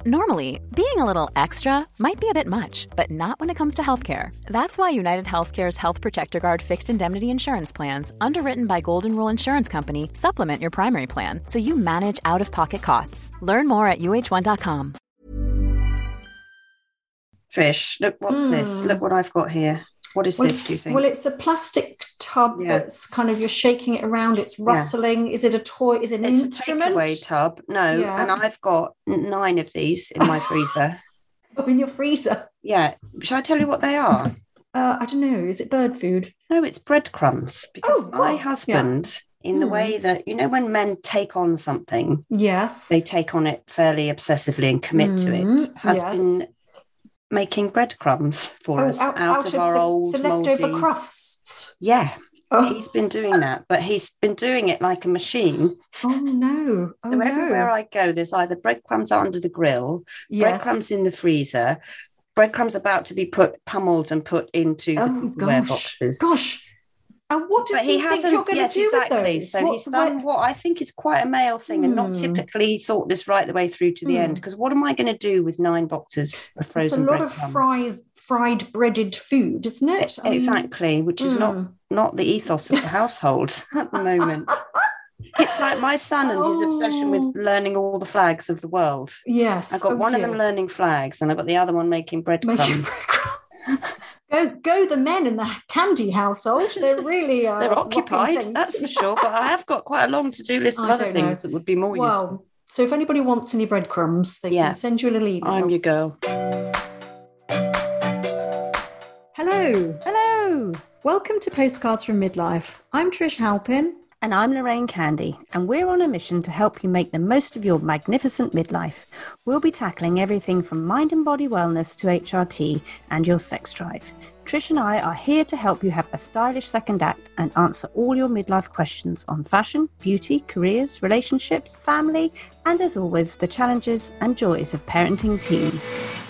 Normally, being a little extra might be a bit much, but not when it comes to healthcare. That's why United Healthcare's Health Protector Guard fixed indemnity insurance plans, underwritten by Golden Rule Insurance Company, supplement your primary plan so you manage out-of-pocket costs. Learn more at uh1.com. Trish, look, what's this? Look what I've got here. What is this, do you think? Well, it's a plastic tub that's kind of, you're shaking it around, it's rustling. Yeah. Is it a toy? Is it an instrument? It's a takeaway tub. No, and I've got 9 of these in my freezer. Oh, in your freezer? Yeah. Shall I tell you what they are? I don't know. Is it bird food? No, it's breadcrumbs. Because my husband, in the way that, you know, when men take on something, they take on it fairly obsessively and commit to it, has been making breadcrumbs for us out of our old leftover mouldy crusts. Yeah, he's been doing that, but he's been doing it like a machine. Oh no! So everywhere I go, there's either breadcrumbs under the grill, breadcrumbs in the freezer, breadcrumbs about to be pummeled and put into the Tupperware boxes. Gosh. And what does he think you're going to do with those? So he's done what I think is quite a male thing and not typically thought this right the way through to the end. Because what am I going to do with 9 boxes of frozen bread? It's a lot of fried breaded food, isn't it? Exactly, which is not the ethos of the household at the moment. It's like my son and his obsession with learning all the flags of the world. Yes. I've got one of them learning flags and I've got the other one making breadcrumbs. Go the men in the Candy household. They're really they're occupied, that's for sure. But I have got quite a long to-do list of other things that would be more useful. So if anybody wants any breadcrumbs, they can send you a little email. I'm your girl. Hello. Welcome to Postcards from Midlife. I'm Trish Halpin. And I'm Lorraine Candy, and we're on a mission to help you make the most of your magnificent midlife. We'll be tackling everything from mind and body wellness to HRT and your sex drive. Trish and I are here to help you have a stylish second act and answer all your midlife questions on fashion, beauty, careers, relationships, family, and as always, the challenges and joys of parenting teens.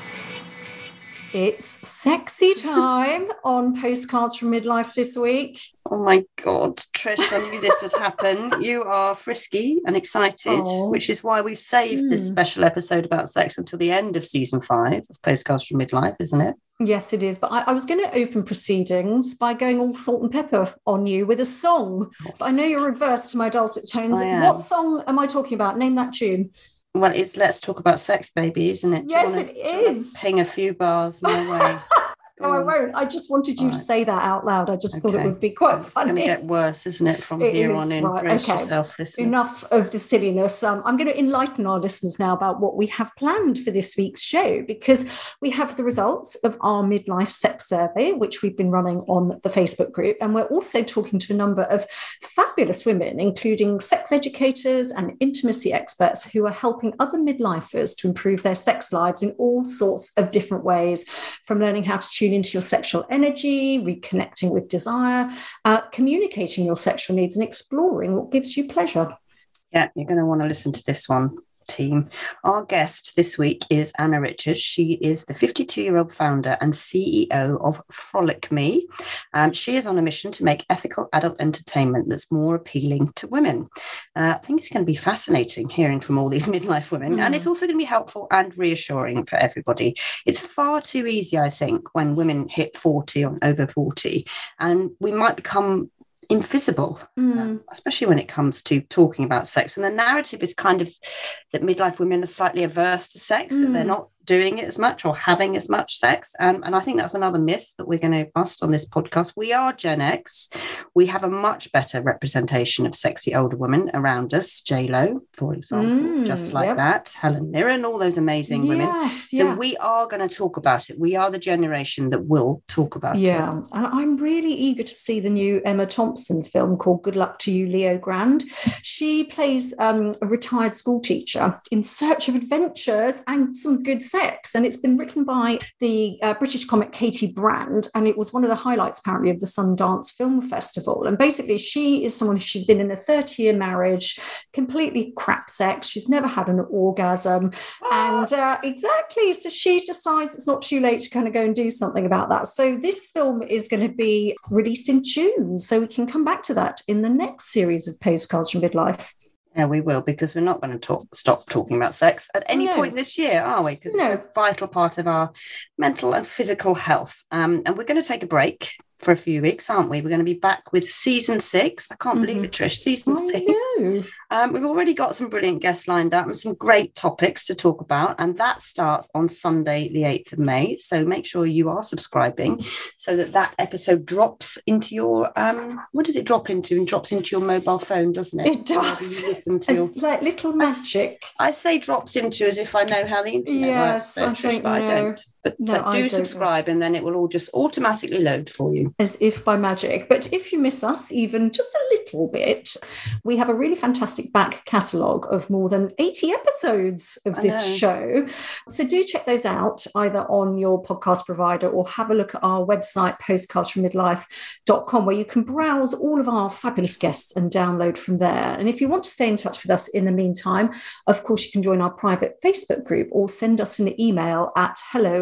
It's sexy time on Postcards from Midlife this week. Oh my God, Trish, I knew this would happen. You are frisky and excited, which is why we've saved this special episode about sex until the end of season 5 of Postcards from Midlife, isn't it? Yes, it is. But I was going to open proceedings by going all salt and pepper on you with a song. But I know you're adverse to my dulcet tones. What song am I talking about? Name that tune. Well, it's Let's Talk About Sex, Baby, isn't it? Yes, it is. Ping a few bars my way. No, I won't. I just wanted you to say that out loud. I just thought it would be quite funny. It's going to get worse, isn't it, from here on in? Brace yourself, listeners. Enough of the silliness. I'm going to enlighten our listeners now about what we have planned for this week's show, because we have the results of our midlife sex survey, which we've been running on the Facebook group. And we're also talking to a number of fabulous women, including sex educators and intimacy experts who are helping other midlifers to improve their sex lives in all sorts of different ways, from learning how to tune into your sexual energy, reconnecting with desire, communicating your sexual needs, and exploring what gives you pleasure. Yeah, you're going to want to listen to this one, team. Our guest this week is Anna Richards. She is the 52-year-old founder and CEO of Frolic Me. She is on a mission to make ethical adult entertainment that's more appealing to women. I think it's going to be fascinating hearing from all these midlife women, and it's also going to be helpful and reassuring for everybody. It's far too easy, I think, when women hit 40 or over 40, and we might become invisible, especially when it comes to talking about sex. And the narrative is kind of that midlife women are slightly averse to sex, that they're not doing it as much or having as much sex. And I think that's another myth that we're going to bust on this podcast. We are Gen X. We have a much better representation of sexy older women around us. J-Lo, for example, just like that. Helen Mirren, all those amazing women. So we are going to talk about it. We are the generation that will talk about it. Yeah, and I'm really eager to see the new Emma Thompson film called Good Luck to You, Leo Grand. She plays a retired school teacher in search of adventures and some good sex, and it's been written by the British comic Katie Brand, and it was one of the highlights apparently of the Sundance Film Festival. And basically she's been in a 30-year marriage, completely crap sex, she's never had an orgasm, and exactly, so she decides it's not too late to kind of go and do something about that. So this film is going to be released in June, so we can come back to that in the next series of Postcards from Midlife. Yeah, we will, because we're not going to stop talking about sex at any point this year, are we? Because it's a vital part of our mental and physical health. And we're going to take a break for a few weeks, aren't we? We're going to be back with season 6. I can't believe it, Trish. Season 6. We've already got some brilliant guests lined up and some great topics to talk about. And that starts on Sunday, the 8th of May. So make sure you are subscribing so that episode drops into your, what does it drop into? It drops into your mobile phone, doesn't it? It does. It's like little magic. I say drops into as if I know how the internet works. Trish, but I don't. But do subscribe, and then it will all just automatically load for you. As if by magic. But if you miss us even just a little bit, we have a really fantastic back catalogue of more than 80 episodes of this show. So do check those out either on your podcast provider or have a look at our website, postcardsfrommidlife.com, where you can browse all of our fabulous guests and download from there. And if you want to stay in touch with us in the meantime, of course, you can join our private Facebook group or send us an email at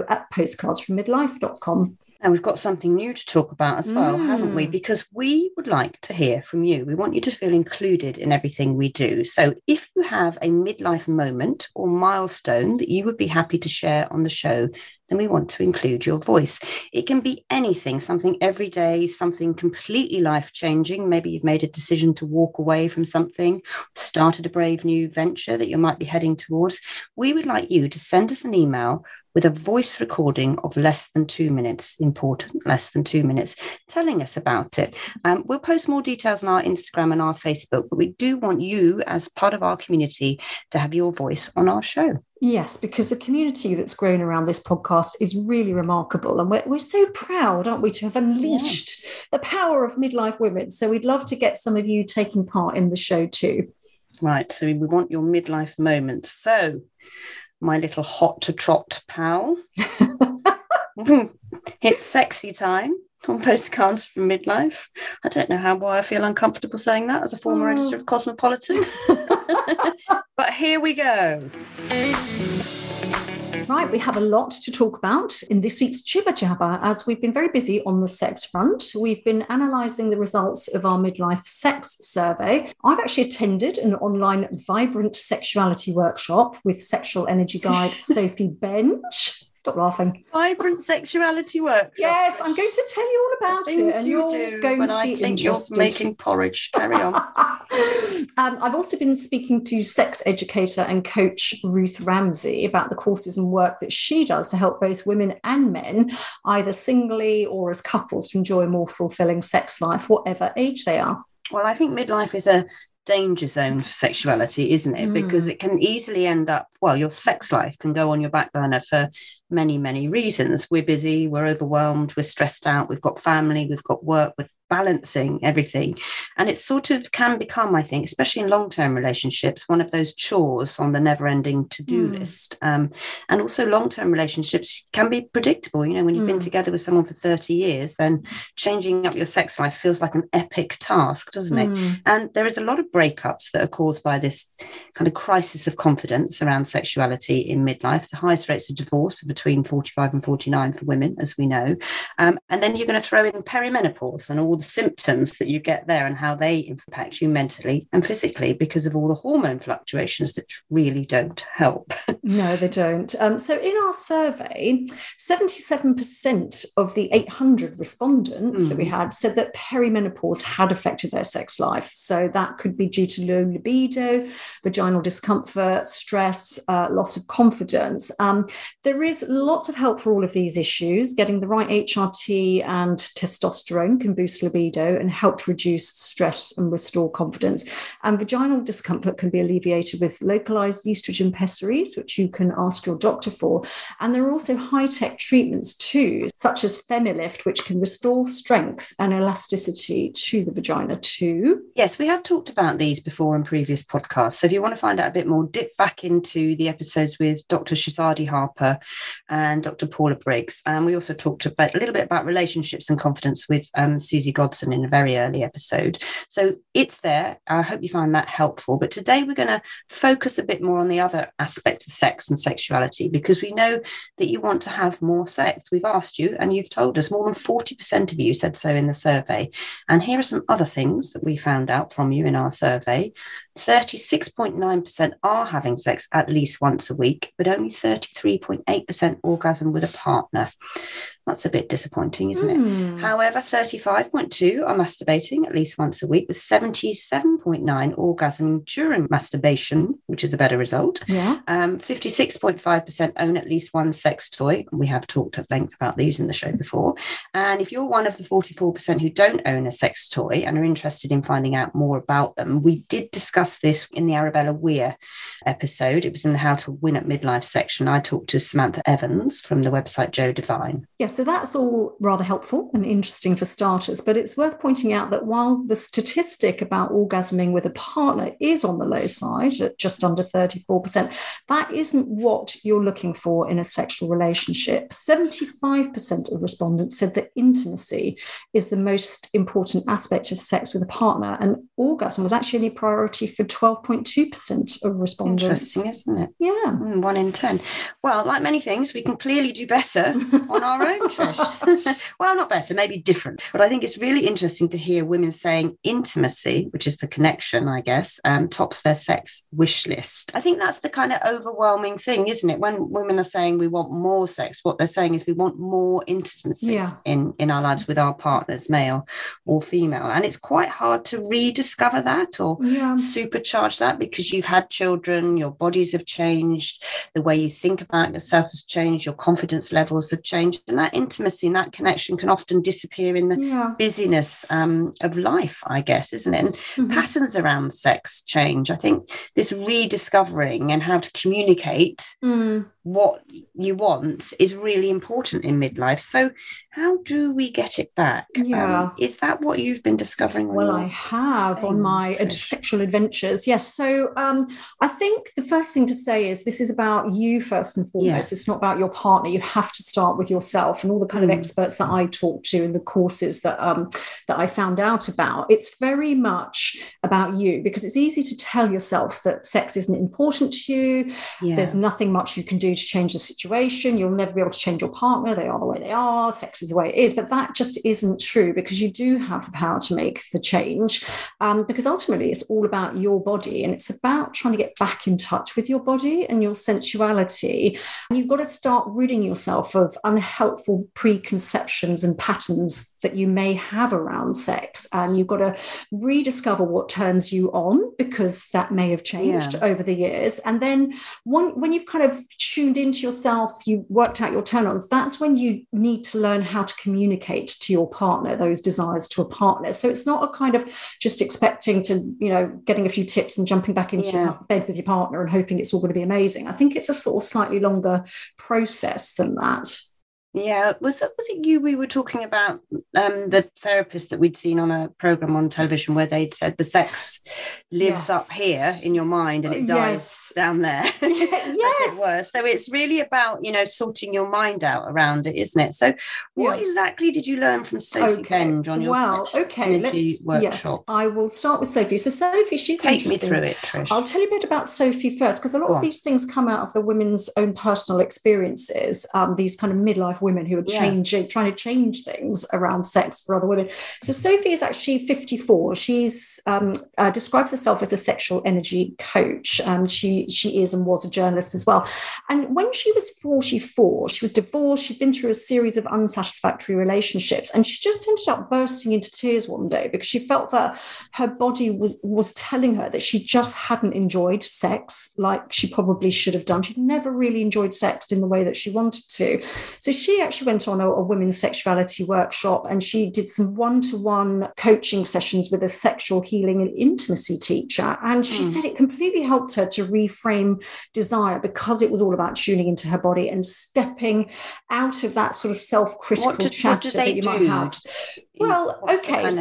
hello@postcardsfrommidlife.com. And we've got something new to talk about as well, haven't we? Because we would like to hear from you. We want you to feel included in everything we do. So if you have a midlife moment or milestone that you would be happy to share on the show, then we want to include your voice. It can be anything, something everyday, something completely life-changing. Maybe you've made a decision to walk away from something, started a brave new venture that you might be heading towards. We would like you to send us an email with a voice recording of less than 2 minutes, important, less than 2 minutes, telling us about it. We'll post more details on our Instagram and our Facebook, but we do want you as part of our community to have your voice on our show. Yes, because the community that's grown around this podcast is really remarkable. And we're so proud, aren't we, to have unleashed the power of midlife women. So we'd love to get some of you taking part in the show too. Right. So we want your midlife moments. So my little hot to trot pal, it's sexy time on Postcards from Midlife. I don't know why I feel uncomfortable saying that as a former editor of Cosmopolitan. But here we go. Right, we have a lot to talk about in this week's Jibber Jabber, as we've been very busy on the sex front. We've been analysing the results of our midlife sex survey. I've actually attended an online vibrant sexuality workshop with sexual energy guide Sophie Bench. Stop laughing. Vibrant sexuality workshop. Yes, I'm going to tell you all about it. And you're going to be interested. You're making porridge. Carry on. I've also been speaking to sex educator and coach Ruth Ramsey about the courses and work that she does to help both women and men, either singly or as couples, to enjoy a more fulfilling sex life, whatever age they are. Well, I think midlife is a danger zone for sexuality, isn't it? Because it can easily end up, your sex life can go on your back burner for many, many reasons. We're busy, we're overwhelmed, we're stressed out, we've got family, we've got work, we're balancing everything. And it sort of can become, I think, especially in long-term relationships, one of those chores on the never-ending to-do list. And also long-term relationships can be predictable. You know, when you've been together with someone for 30 years, then changing up your sex life feels like an epic task, doesn't it? And there is a lot of breakups that are caused by this kind of crisis of confidence around sexuality in midlife. The highest rates of divorce are between 45 and 49 for women, as we know. And then you're going to throw in perimenopause and all the symptoms that you get there and how they impact you mentally and physically because of all the hormone fluctuations that really don't help. No, they don't. So in our survey, 77% of the 800 respondents that we had said that perimenopause had affected their sex life. So that could be due to low libido, vaginal discomfort, stress, loss of confidence. There is lots of help for all of these issues. Getting the right HRT and testosterone can boost libido and help to reduce stress and restore confidence. And vaginal discomfort can be alleviated with localized estrogen pessaries, which you can ask your doctor for. And there are also high-tech treatments too, such as Femilift, which can restore strength and elasticity to the vagina too. Yes, we have talked about these before in previous podcasts. So if you want to find out a bit more, dip back into the episodes with Dr. Shazadi Harper and Dr. Paula Briggs. And we also talked about a little bit about relationships and confidence with Susie Godson in a very early episode. So it's there. I hope you find that helpful. But today we're going to focus a bit more on the other aspects of sex and sexuality, because we know that you want to have more sex. We've asked you and you've told us more than 40% of you said so in the survey. And here are some other things that we found out from you in our survey. 36.9% are having sex at least once a week, but only 33.8% orgasm with a partner. That's a bit disappointing, isn't it? However, 35.2% are masturbating at least once a week, with 77.9% orgasm during masturbation, which is a better result. 56.5% own at least one sex toy. We have talked at length about these in the show before. And if you're one of the 44% who don't own a sex toy and are interested in finding out more about them, we did discuss this in the Arabella Weir episode. It was in the How to Win at Midlife section. I talked to Samantha Evans from the website Joe Devine. Yes, so that's all rather helpful and interesting for starters, but it's worth pointing out that while the statistic about orgasming with a partner is on the low side at just under 34%, that isn't what you're looking for in a sexual relationship. 75% of respondents said that intimacy is the most important aspect of sex with a partner, and orgasm was actually a priority for 12.2% of respondents. Interesting, isn't it? Yeah. 1 in 10. Well, like many things, we can clearly do better on our own, Trish. Well, not better, maybe different. But I think it's really interesting to hear women saying intimacy, which is the connection, I guess, tops their sex wish list. I think that's the kind of overwhelming thing, isn't it? When women are saying we want more sex, what they're saying is we want more intimacy in our lives with our partners, male or female. And it's quite hard to rediscover that or supercharge that, because you've had children, your bodies have changed, the way you think about yourself has changed, your confidence levels have changed, and that intimacy and that connection can often disappear in the busyness of life, I guess, isn't it? And patterns around sex change. I think this rediscovering and how to communicate what you want is really important in midlife. So how do we get it back? Is that what you've been discovering? Well, I have on my sexual adventures. Yes. So I think the first thing to say is this is about you first and foremost. It's not about your partner. You have to start with yourself, and all the kind of experts that I talked to in the courses that I found out about. It's very much about you, because it's easy to tell yourself that sex isn't important to you. There's nothing much you can do to change the situation. You'll never be able to change your partner. They are the way they are. Sex is the way it is. But that just isn't true, because you do have the power to make the change, because ultimately it's all about your body, and it's about trying to get back in touch with your body and your sensuality. And you've got to start ridding yourself of unhelpful preconceptions and patterns that you may have around sex, and you've got to rediscover what turns you on, because that may have changed over the years. And then when you've kind of tuned into yourself, you worked out your turn-ons, that's when you need to learn how to communicate to your partner those desires to a partner. So it's not a kind of just expecting to, getting a few tips and jumping back into your bed with your partner and hoping it's all going to be amazing. I think it's a sort of slightly longer process than that. Yeah, was it you we were talking about, the therapist that we'd seen on a programme on television where they'd said the sex lives up here in your mind and it dies down there, as it were. So it's really about, sorting your mind out around it, isn't it? So what exactly did you learn from Sophie Benge on your energy workshop? Yes, I will start with Sophie. So Sophie, she's Take me through it, Trish. I'll tell you a bit about Sophie first, because a lot of these things come out of the women's own personal experiences, these kind of midlife women who are trying to change things around sex for other women. So Sophie is actually 54. She's describes herself as a sexual energy coach. She is and was a journalist as well. And when she was 44, she was divorced. She'd been through a series of unsatisfactory relationships, and she just ended up bursting into tears one day because she felt that her body was telling her that she just hadn't enjoyed sex like she probably should have done. She'd never really enjoyed sex in the way that she wanted to. So she actually went on a women's sexuality workshop, and she did some one-to-one coaching sessions with a sexual healing and intimacy teacher. And she said it completely helped her to reframe desire, because it was all about tuning into her body and stepping out of that sort of self-critical chatter that you might have. Well, okay.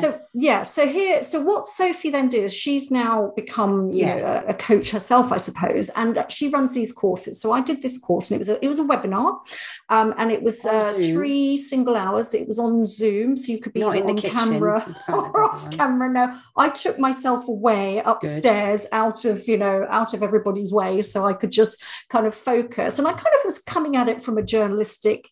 So what Sophie then did is she's now become, you know, a coach herself, I suppose, and she runs these courses. So I did this course, and it was a webinar, and it was 3 single hours. It was on Zoom, so you could be on camera or off camera. No, I took myself away upstairs out of everybody's way, so I could just kind of focus. And I kind of was coming at it from a journalistic,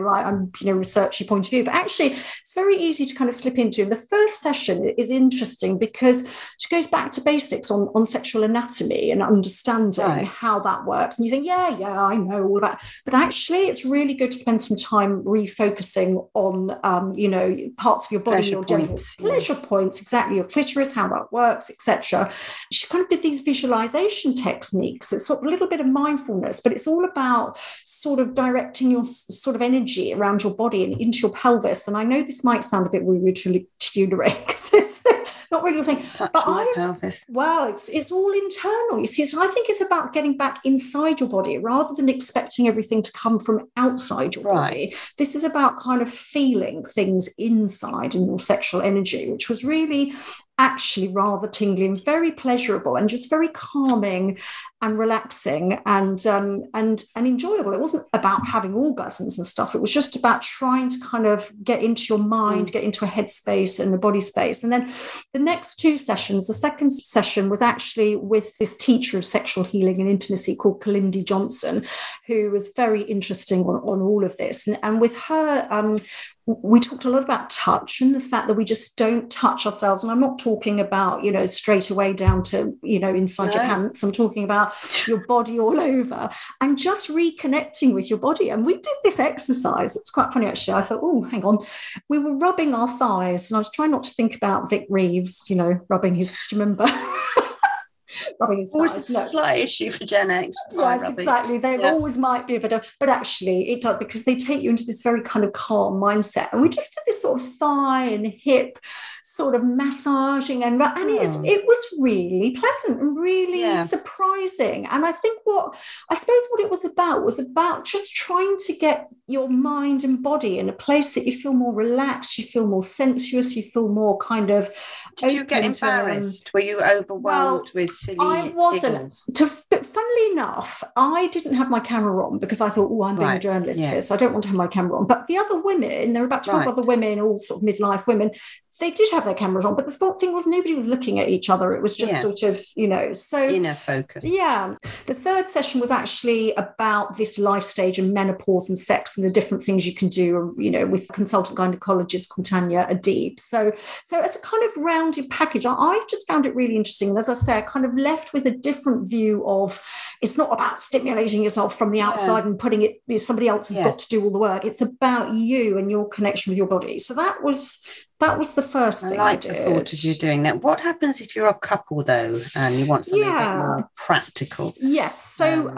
researchy point of view, but actually it's very easy to kind of slip into. And the first session is interesting because she goes back to basics on sexual anatomy and understanding how that works. And you think, I know all about it. But actually, it's really good to spend some time refocusing on, parts of your body, your genitals, pleasure points, exactly, your clitoris, how that works, etc. She kind of did these visualization techniques. It's sort of a little bit of mindfulness, but it's all about sort of directing your sort of energy around your body and into your pelvis. And I know this might sound a bit weird to you, Lorraine, because it's not really a thing. Pelvis. Well, it's all internal. You see, so I think it's about getting back inside your body rather than expecting everything to come from outside your body. This is about kind of feeling things inside in your sexual energy, which was really actually rather tingling, very pleasurable, and just very calming and relaxing and enjoyable. It wasn't about having orgasms and stuff. It was just about trying to kind of get into your mind, get into a headspace and a body space. And then the next 2 sessions, the second session was actually with this teacher of sexual healing and intimacy called Kalindi Johnson, who was very interesting on all of this. And with her, we talked a lot about touch and the fact that we just don't touch ourselves. And I'm not talking about, straight away down to, inside your pants. I'm talking about your body all over and just reconnecting with your body. And we did this exercise. It's quite funny, actually. I thought, oh, hang on. We were rubbing our thighs, and I was trying not to think about Vic Reeves, rubbing his, do you remember? Rubbing his always thighs. A slight issue for Gen X. Yes, exactly. There always might be a bit of, but actually it does, because they take you into this very kind of calm mindset. And we just did this sort of thigh and hip sort of massaging, and it was really pleasant and really surprising. And I think what it was about just trying to get your mind and body in a place that you feel more relaxed, you feel more sensuous, you feel more kind of. Did you get embarrassed? Were you overwhelmed with silly? I wasn't. But funnily enough, I didn't have my camera on because I thought, I'm being a journalist here, so I don't want to have my camera on. But the other women, there were about 12 other women, all sort of midlife women, they did have their cameras on, but the thing was nobody was looking at each other. It was just sort of, so inner focus. Yeah. The third session was actually about this life stage and menopause and sex and the different things you can do, with consultant gynecologist called Tanya Adib. So as a kind of rounded package, I just found it really interesting. And as I say, I kind of left with a different view of, it's not about stimulating yourself from the outside and putting it, somebody else has got to do all the work. It's about you and your connection with your body. So that was the first thing I did. I like the thought of you doing that. What happens if you're a couple, though, and you want something a bit more practical? Yes. So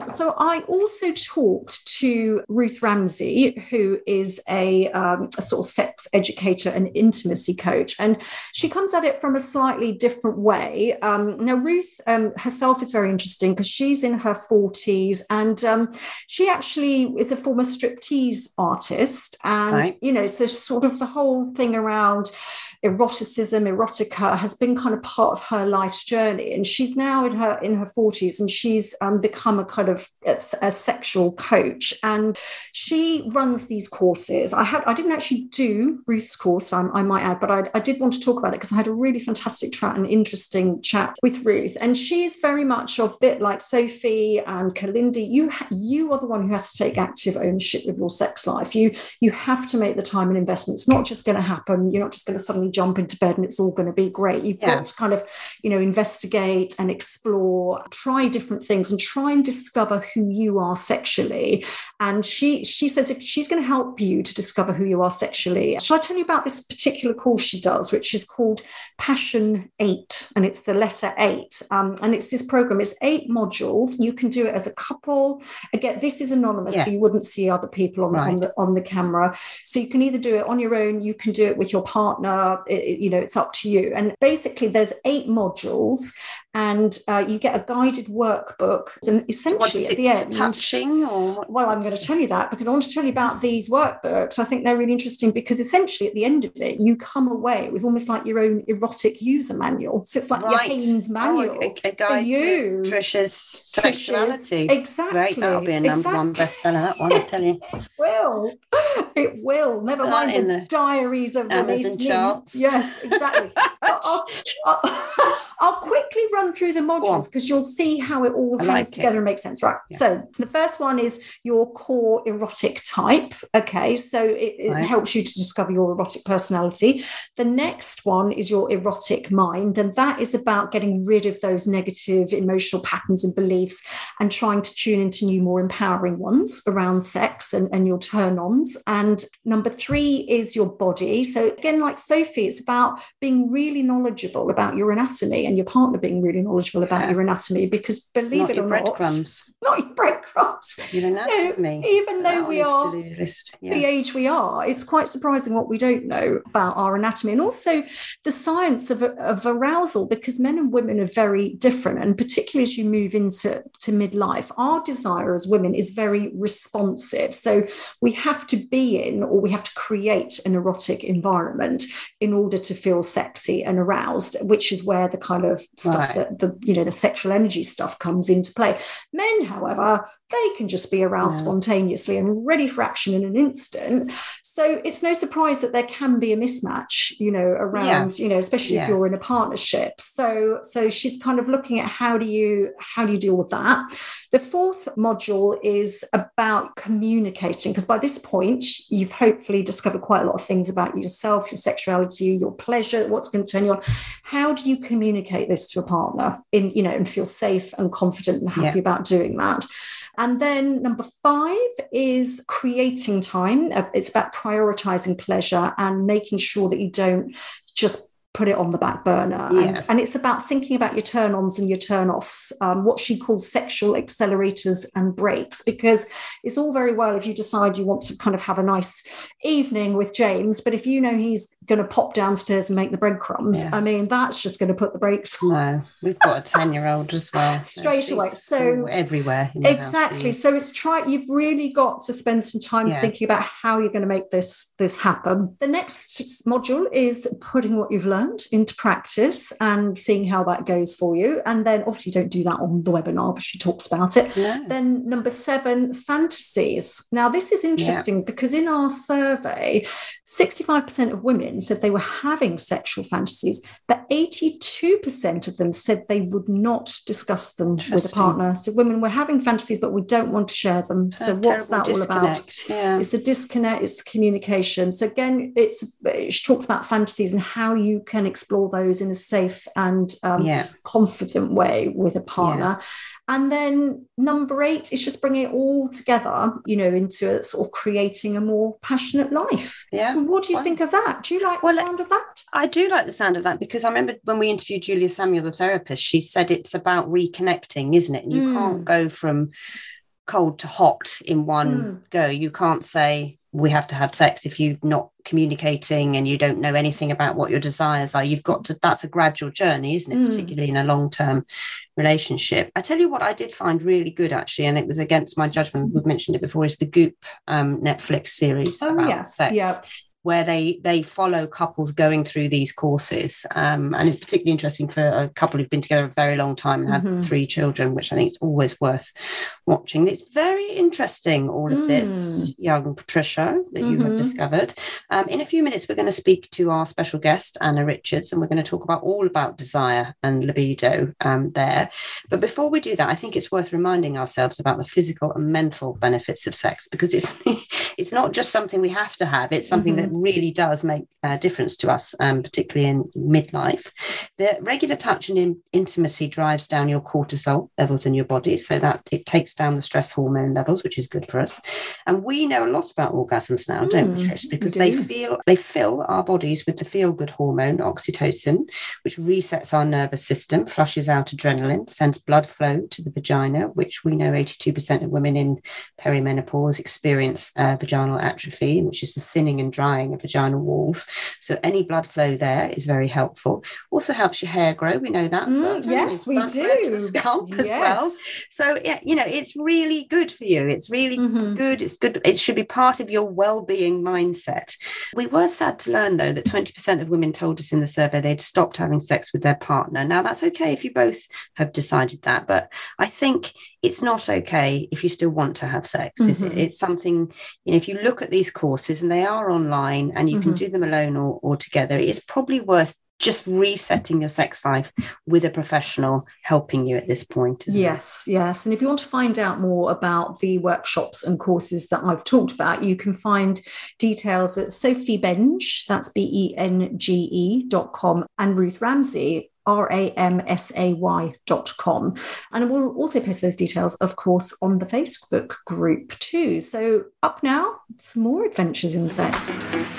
I also talked to Ruth Ramsey, who is a sort of sex educator and intimacy coach, and she comes at it from a slightly different way. Now, Ruth herself is very interesting because she's in her 40s, and she actually is a former striptease artist, and so sort of the whole thing around eroticism, erotica has been kind of part of her life's journey. And she's now in her 40s, and she's become a kind of a sexual coach. And she runs these courses. I didn't actually do Ruth's course, I might add, but I did want to talk about it because I had a really fantastic chat, an interesting chat with Ruth. And she's very much a bit like Sophie and Kalindi. You are the one who has to take active ownership of your sex life. You have to make the time and investment. It's not just going to happen. You're not just going to suddenly jump into bed and it's all going to be great. You've got to kind of, investigate and explore, try different things and try and discover who you are sexually. And she says if she's going to help you to discover who you are sexually. Shall I tell you about this particular course she does, which is called Passion 8, and it's the letter 8. And it's this program. It's 8 modules. You can do it as a couple. Again, this is anonymous, so you wouldn't see other people on the camera. So you can either do it on your own, you can do it with with your partner, it's up to you. And basically there's 8 modules, and you get a guided workbook. And essentially at the end, touching or? Well, I'm going to tell you that because I want to tell you about these workbooks. I think they're really interesting because essentially at the end of it, you come away with almost like your own erotic user manual. So it's like your Haynes manual. A guide to Trisha's sexuality. Exactly. Great, that'll be a number one bestseller, that one, I tell you. It will. Never mind in the diaries of Amazon charts. Yes, exactly. I'll quickly run through the modules because you'll see how it all hangs together and makes sense. Right. Yeah. So the first one is your core erotic type. Okay. So it helps you to discover your erotic personality. The next one is your erotic mind. And that is about getting rid of those negative emotional patterns and beliefs and trying to tune into new, more empowering ones around sex and your turn-ons. And number 3 is your body. So again, like Sophie, it's about being really knowledgeable about your anatomy and your partner being really knowledgeable about your anatomy, because believe it or not, not your breadcrumbs. Your anatomy. Even though we are the age we are, it's quite surprising what we don't know about our anatomy, and also the science of arousal, because men and women are very different, and particularly as you move into midlife, our desire as women is very responsive. So we have to be in, or we have to create an erotic environment in order to feel sexy and aroused, which is where the kind of stuff that the sexual energy stuff comes into play. Men, however, they can just be aroused spontaneously and ready for action in an instant. So it's no surprise that there can be a mismatch, around, especially if you're in a partnership. So she's kind of looking at how do you deal with that. The 4th module is about communicating, because by this point you've hopefully discovered quite a lot of things about yourself, your sexuality, your pleasure, what's going to turn you on. How do you communicate this to a partner and feel safe and confident and happy about doing that? And then number 5 is creating time. It's about prioritizing pleasure and making sure that you don't just put it on the back burner. And it's about thinking about your turn-ons and your turn-offs, what she calls sexual accelerators and brakes, because it's all very well if you decide you want to kind of have a nice evening with James, but if you know he's going to pop downstairs and make the breadcrumbs, I mean, that's just going to put the brakes on. No, we've got a 10-year-old as well. Straight away. So everywhere. Exactly. So you've really got to spend some time thinking about how you're going to make this happen. The next module is putting what you've learned into practice and seeing how that goes for you. And then obviously don't do that on the webinar, but she talks about it. Then number 7, fantasies. Now this is interesting because in our survey, 65% of women said they were having sexual fantasies, but 82% of them said they would not discuss them with a partner. So women were having fantasies, but we don't want to share them. So what's that all about? It's a disconnect, it's the communication. So again, she talks about fantasies and how you can explore those in a safe and confident way with a partner. And then number 8 is just bringing it all together, into a sort of creating a more passionate life. So what do you think of that? Do you like the sound of that? I do like the sound of that, because I remember when we interviewed Julia Samuel, the therapist, she said it's about reconnecting, isn't it? And you can't go from cold to hot in one go. You can't say we have to have sex if you're not communicating and you don't know anything about what your desires are. You've got to, that's a gradual journey, isn't it? Particularly in a long-term relationship. I tell you what I did find really good, actually, and it was against my judgment, we've mentioned it before, is the Goop Netflix series about sex. Where they follow couples going through these courses. And it's particularly interesting for a couple who've been together a very long time and have 3 children, which I think is always worth watching. It's very interesting, all of this, young Patricia, that you have discovered. In a few minutes, we're going to speak to our special guest, Anna Richards, and we're going to talk all about desire and libido there. But before we do that, I think it's worth reminding ourselves about the physical and mental benefits of sex, because it's not just something we have to have, it's something that really does make a difference to us, particularly in midlife. The regular touch and intimacy drives down your cortisol levels in your body, so that it takes down the stress hormone levels, which is good for us. And we know a lot about orgasms now, don't we, Trish? Because they fill our bodies with the feel-good hormone, oxytocin, which resets our nervous system, flushes out adrenaline, sends blood flow to the vagina, which we know 82% of women in perimenopause experience vaginal atrophy, which is the thinning and drying of vaginal walls. So any blood flow there is very helpful. Also helps your hair grow. We know that as well. Yes, we blood do. flow to the scalp as well. So yeah, it's really good for you. It's really good. It's good. It should be part of your well-being mindset. We were sad to learn, though, that 20% of women told us in the survey they'd stopped having sex with their partner. Now, that's okay if you both have decided that, but I think it's not okay if you still want to have sex, is it? It's something, if you look at these courses and they are online and you can do them alone or together, it's probably worth just resetting your sex life with a professional helping you at this point. Yes. And if you want to find out more about the workshops and courses that I've talked about, you can find details at Sophie Benge, that's BENGE.com, and Ruth Ramsay, RAMSAY.com. And we'll also post those details, of course, on the Facebook group too. So up now, some more adventures in sex.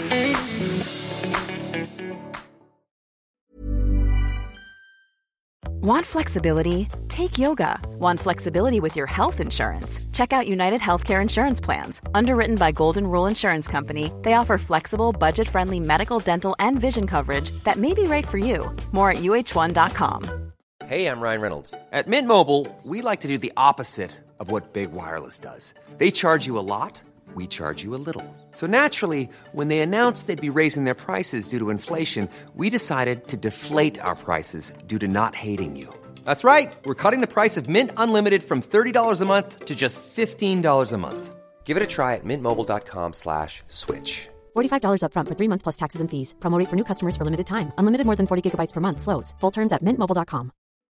Want flexibility? Take yoga. Want flexibility with your health insurance? Check out United Healthcare Insurance Plans. Underwritten by Golden Rule Insurance Company, they offer flexible, budget-friendly medical, dental, and vision coverage that may be right for you. More at UH1.com. Hey, I'm Ryan Reynolds. At Mint Mobile, we like to do the opposite of what Big Wireless does. They charge you a lot. We charge you a little. So naturally, when they announced they'd be raising their prices due to inflation, we decided to deflate our prices due to not hating you. That's right. We're cutting the price of Mint Unlimited from $30 a month to just $15 a month. Give it a try at mintmobile.com/switch. $45 up front for 3 months plus taxes and fees. Promo rate for new customers for limited time. Unlimited more than 40 gigabytes per month. Slows full terms at mintmobile.com.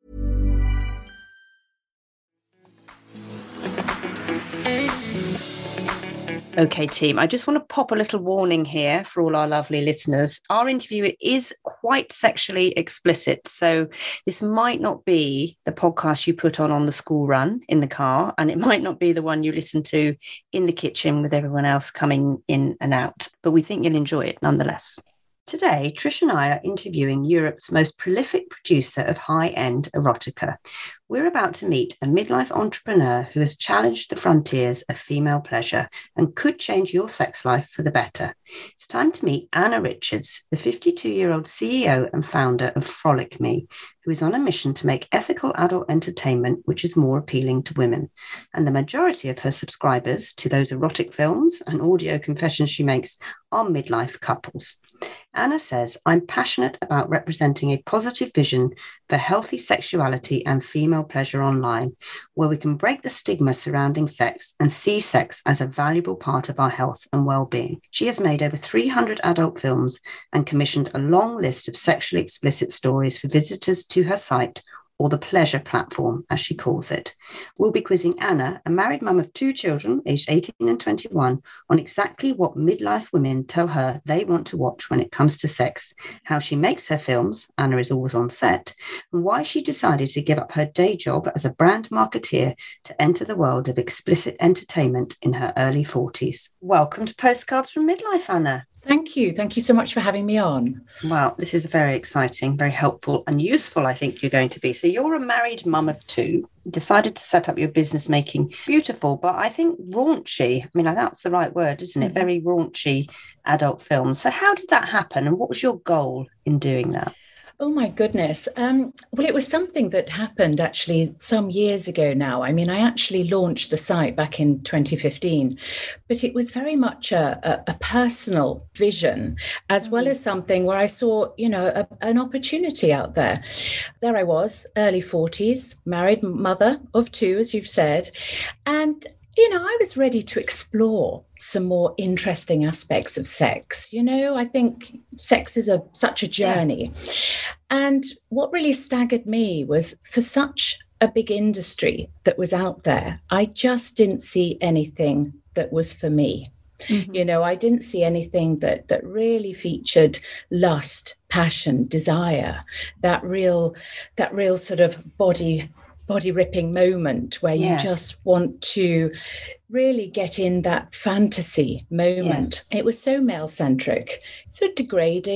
Okay, team, I just want to pop a little warning here for all our lovely listeners. Our interview is quite sexually explicit, so this might not be the podcast you put on the school run in the car, and it might not be the one you listen to in the kitchen with everyone else coming in and out, but we think you'll enjoy it nonetheless. Today, Trish and I are interviewing Europe's most prolific producer of high-end erotica. We're about to meet a midlife entrepreneur who has challenged the frontiers of female pleasure and could change your sex life for the better. It's time to meet Anna Richards, the 52-year-old CEO and founder of Frolic Me, who is on a mission to make ethical adult entertainment which is more appealing to women. And the majority of her subscribers to those erotic films and audio confessions she makes are midlife couples. Anna says, I'm passionate about representing a positive vision for healthy sexuality and female pleasure online, where we can break the stigma surrounding sex and see sex as a valuable part of our health and well-being. She has made over 300 adult films and commissioned a long list of sexually explicit stories for visitors to her site, or the pleasure platform, as she calls it. We'll be quizzing Anna, a married mum of 2 children, aged 18 and 21, on exactly what midlife women tell her they want to watch when it comes to sex, how she makes her films, Anna is always on set, and why she decided to give up her day job as a brand marketeer to enter the world of explicit entertainment in her early 40s. Welcome to Postcards from Midlife, Anna. Thank you. Thank you so much for having me on. Well, this is very exciting, very helpful and useful, I think you're going to be. So you're a married mum of 2, decided to set up your business making beautiful, but I think raunchy. I mean, that's the right word, isn't it? Very raunchy adult films. So how did that happen? And what was your goal in doing that? Oh, my goodness. Well, it was something that happened actually some years ago now. I mean, I actually launched the site back in 2015, but it was very much a personal vision, as well as something where I saw, an opportunity out there. There I was, early 40s, married mother of 2, as you've said. And I was ready to explore some more interesting aspects of sex. I think sex is such a journey. Yeah. And what really staggered me was, for such a big industry that was out there, I just didn't see anything that was for me. Mm-hmm. I didn't see anything that really featured lust, passion, desire, that real sort of body ripping moment where you just want to really get in that fantasy moment. Yeah. It was so male centric, so degrading,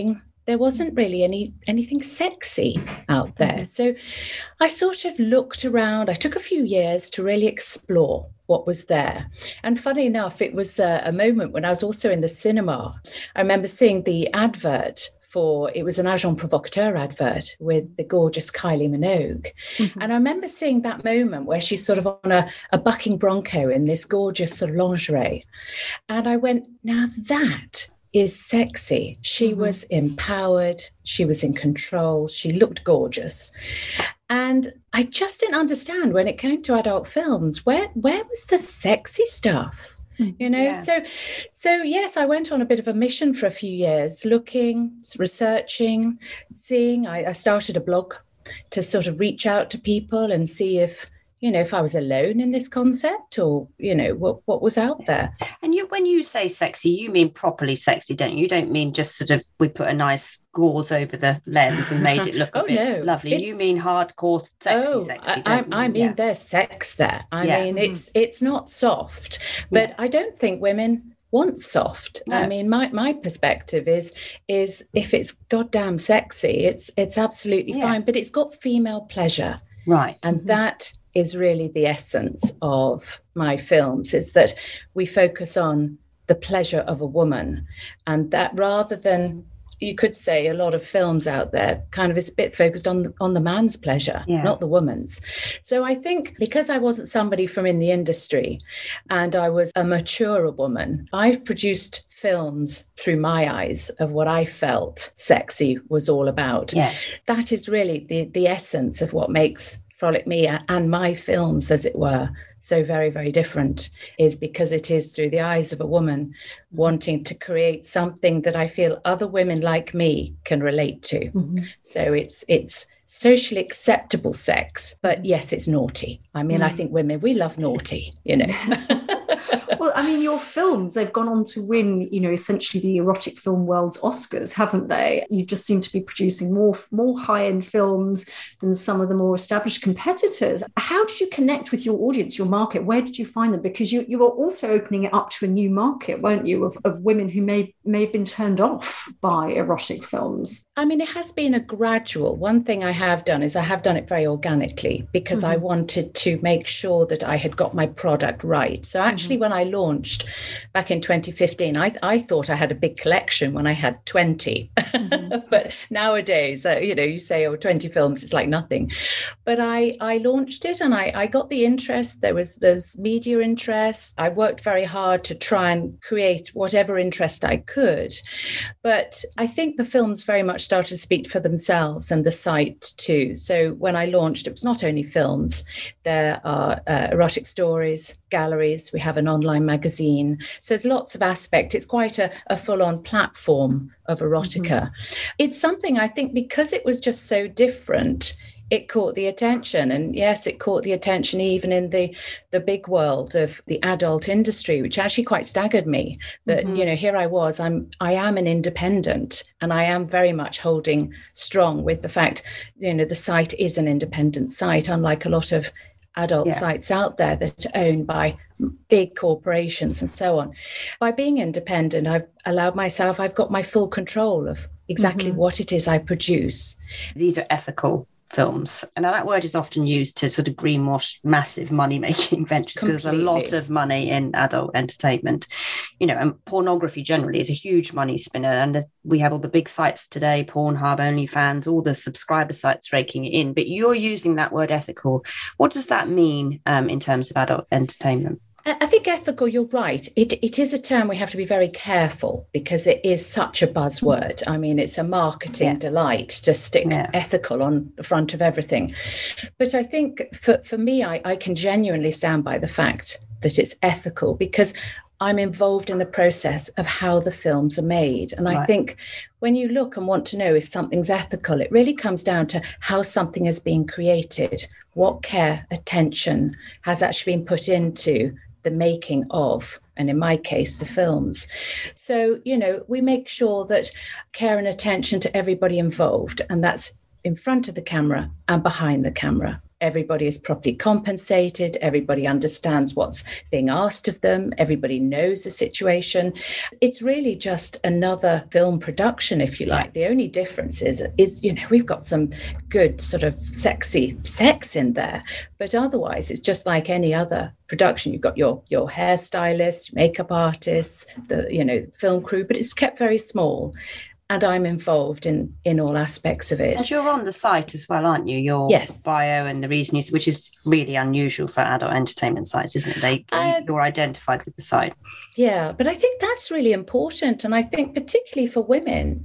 there wasn't really anything sexy out there. So I sort of looked around. I took a few years to really explore what was there. And funny enough, it was a moment when I was also in the cinema. I remember seeing the advert it was an Agent Provocateur advert with the gorgeous Kylie Minogue. Mm-hmm. And I remember seeing that moment where she's sort of on a bucking bronco in this gorgeous sort of lingerie. And I went, now that is sexy. She was empowered. She was in control. She looked gorgeous. And I just didn't understand when it came to adult films, where was the sexy stuff? You know, so yes, I went on a bit of a mission for a few years, looking, researching, seeing. I started a blog to sort of reach out to people and see if I was alone in this concept, or, what was out there. And when you say sexy, you mean properly sexy, don't you? You don't mean just sort of, we put a nice gauze over the lens and made it look a bit lovely. You mean hardcore sexy, I mean, there's sex there. I mean, it's not soft, but I don't think women want soft. No. I mean, my perspective is if it's goddamn sexy, it's absolutely fine, but it's got female pleasure. Right. And that is really the essence of my films, is that we focus on the pleasure of a woman, and that rather than, you could say, a lot of films out there kind of is a bit focused on the man's pleasure, not the woman's. So I think because I wasn't somebody from in the industry and I was a maturer woman, I've produced films through my eyes of what I felt sexy was all about. Yeah. That is really the essence of what makes Frolic Me and my films, as it were, so very, very different, is because it is through the eyes of a woman wanting to create something that I feel other women like me can relate to. Mm-hmm. So it's socially acceptable sex, but yes, it's naughty. I mean, I think women, we love naughty, Well, I mean, your films, they've gone on to win, essentially the erotic film world's Oscars, haven't they? You just seem to be producing more high-end films than some of the more established competitors. How did you connect with your audience, your market? Where did you find them? Because you were also opening it up to a new market, weren't you, of women who may have been turned off by erotic films? I mean, it has been a gradual. One thing I have done is I have done it very organically, because I wanted to make sure that I had got my product right. So actually, when I launched back in 2015, I thought I had a big collection when I had 20. But nowadays, you say, 20 films, it's like nothing. But I launched it and I got the interest. There's media interest. I worked very hard to try and create whatever interest I could. But I think the films very much started to speak for themselves, and the site too. So when I launched, it was not only films. There are erotic stories, galleries. We have an online magazine. So there's lots of aspects. It's quite a full-on platform of erotica. It's something, I think, because it was just so different, it caught the attention. And yes, it caught the attention even in the big world of the adult industry, which actually quite staggered me that, here I was, I am an independent, and I am very much holding strong with the fact, the site is an independent site, unlike a lot of adult sites out there that are owned by big corporations and so on. By being independent, I've got my full control of exactly what it is I produce. These are ethical films. And now that word is often used to sort of greenwash massive money-making ventures, because there's a lot of money in adult entertainment, and pornography generally is a huge money spinner. And we have all the big sites today, Pornhub, OnlyFans, all the subscriber sites raking it in. But you're using that word ethical. What does that mean in terms of adult entertainment? I think ethical, you're right. It is a term we have to be very careful, because it is such a buzzword. I mean, it's a marketing delight to stick ethical on the front of everything. But I think for me, I can genuinely stand by the fact that it's ethical, because I'm involved in the process of how the films are made. And I think when you look and want to know if something's ethical, it really comes down to how something is being created, what care, attention has actually been put into the making of, and in my case, the films. So, we make sure that care and attention to everybody involved, and that's in front of the camera and behind the camera. everybody is properly compensated, everybody understands what's being asked of them, everybody knows the situation. It's really just another film production, if you like. The only difference is we've got some good sort of sexy sex in there, but otherwise it's just like any other production. You've got your hairstylist, makeup artists, the film crew, but it's kept very small. And I'm involved in all aspects of it. And you're on the site as well, aren't you? Your bio and the reason which is really unusual for adult entertainment sites, isn't it? You're identified with the site. Yeah, but I think that's really important. And I think particularly for women,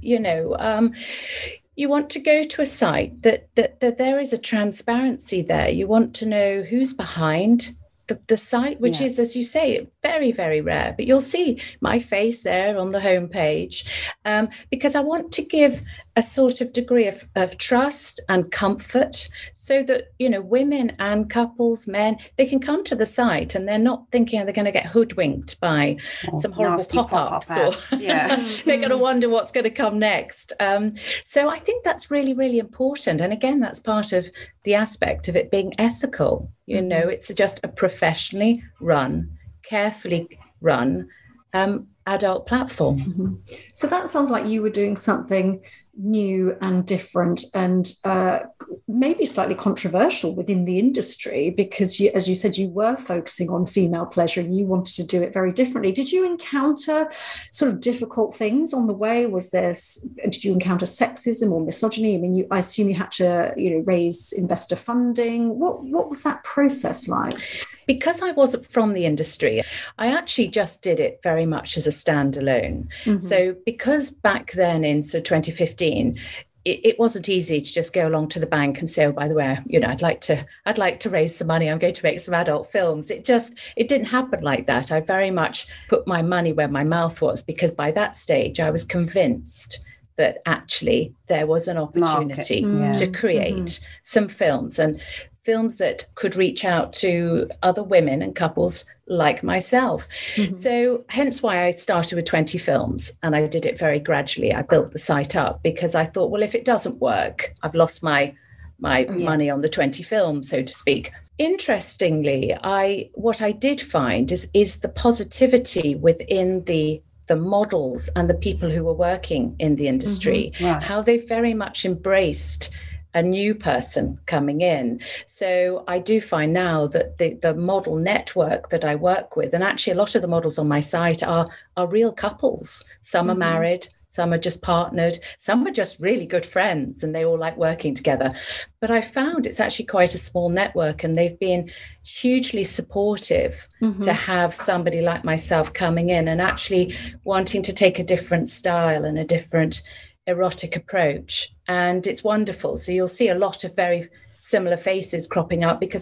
you want to go to a site that there is a transparency there. You want to know who's behind the site, which is, as you say, very, very rare. But you'll see my face there on the homepage, because I want to give a sort of degree of trust and comfort so that, women and couples, men, they can come to the site and they're not thinking they're going to get hoodwinked by some horrible pop-ups or they're going to wonder what's going to come next. So I think that's really, really important. And again, that's part of the aspect of it being ethical. It's just a professionally run, carefully run adult platform. Mm-hmm. So that sounds like you were doing something new and different and maybe slightly controversial within the industry, because as you said, you were focusing on female pleasure and you wanted to do it very differently. Did you encounter sort of difficult things on the way? Did you encounter sexism or misogyny? I mean, I assume you had to, raise investor funding. What was that process like? Because I wasn't from the industry, I actually just did it very much as a standalone. Mm-hmm. So because back then in 2015, it wasn't easy to just go along to the bank and say, oh, by the way, I'd like to raise some money. I'm going to make some adult films. It didn't happen like that. I very much put my money where my mouth was, because by that stage I was convinced that actually there was an opportunity to create some films, and films that could reach out to other women and couples like myself. Mm-hmm. So hence why I started with 20 films, and I did it very gradually. I built the site up because I thought, well, if it doesn't work, I've lost my money on the 20 films, so to speak. Interestingly, what I did find is the positivity within the models and the people who were working in the industry, how they very much embraced a new person coming in. So I do find now that the model network that I work with, and actually a lot of the models on my site are real couples. Some are married, some are just partnered, some are just really good friends and they all like working together. But I found it's actually quite a small network, and they've been hugely supportive to have somebody like myself coming in and actually wanting to take a different style and a different erotic approach. And it's wonderful. So you'll see a lot of very similar faces cropping up because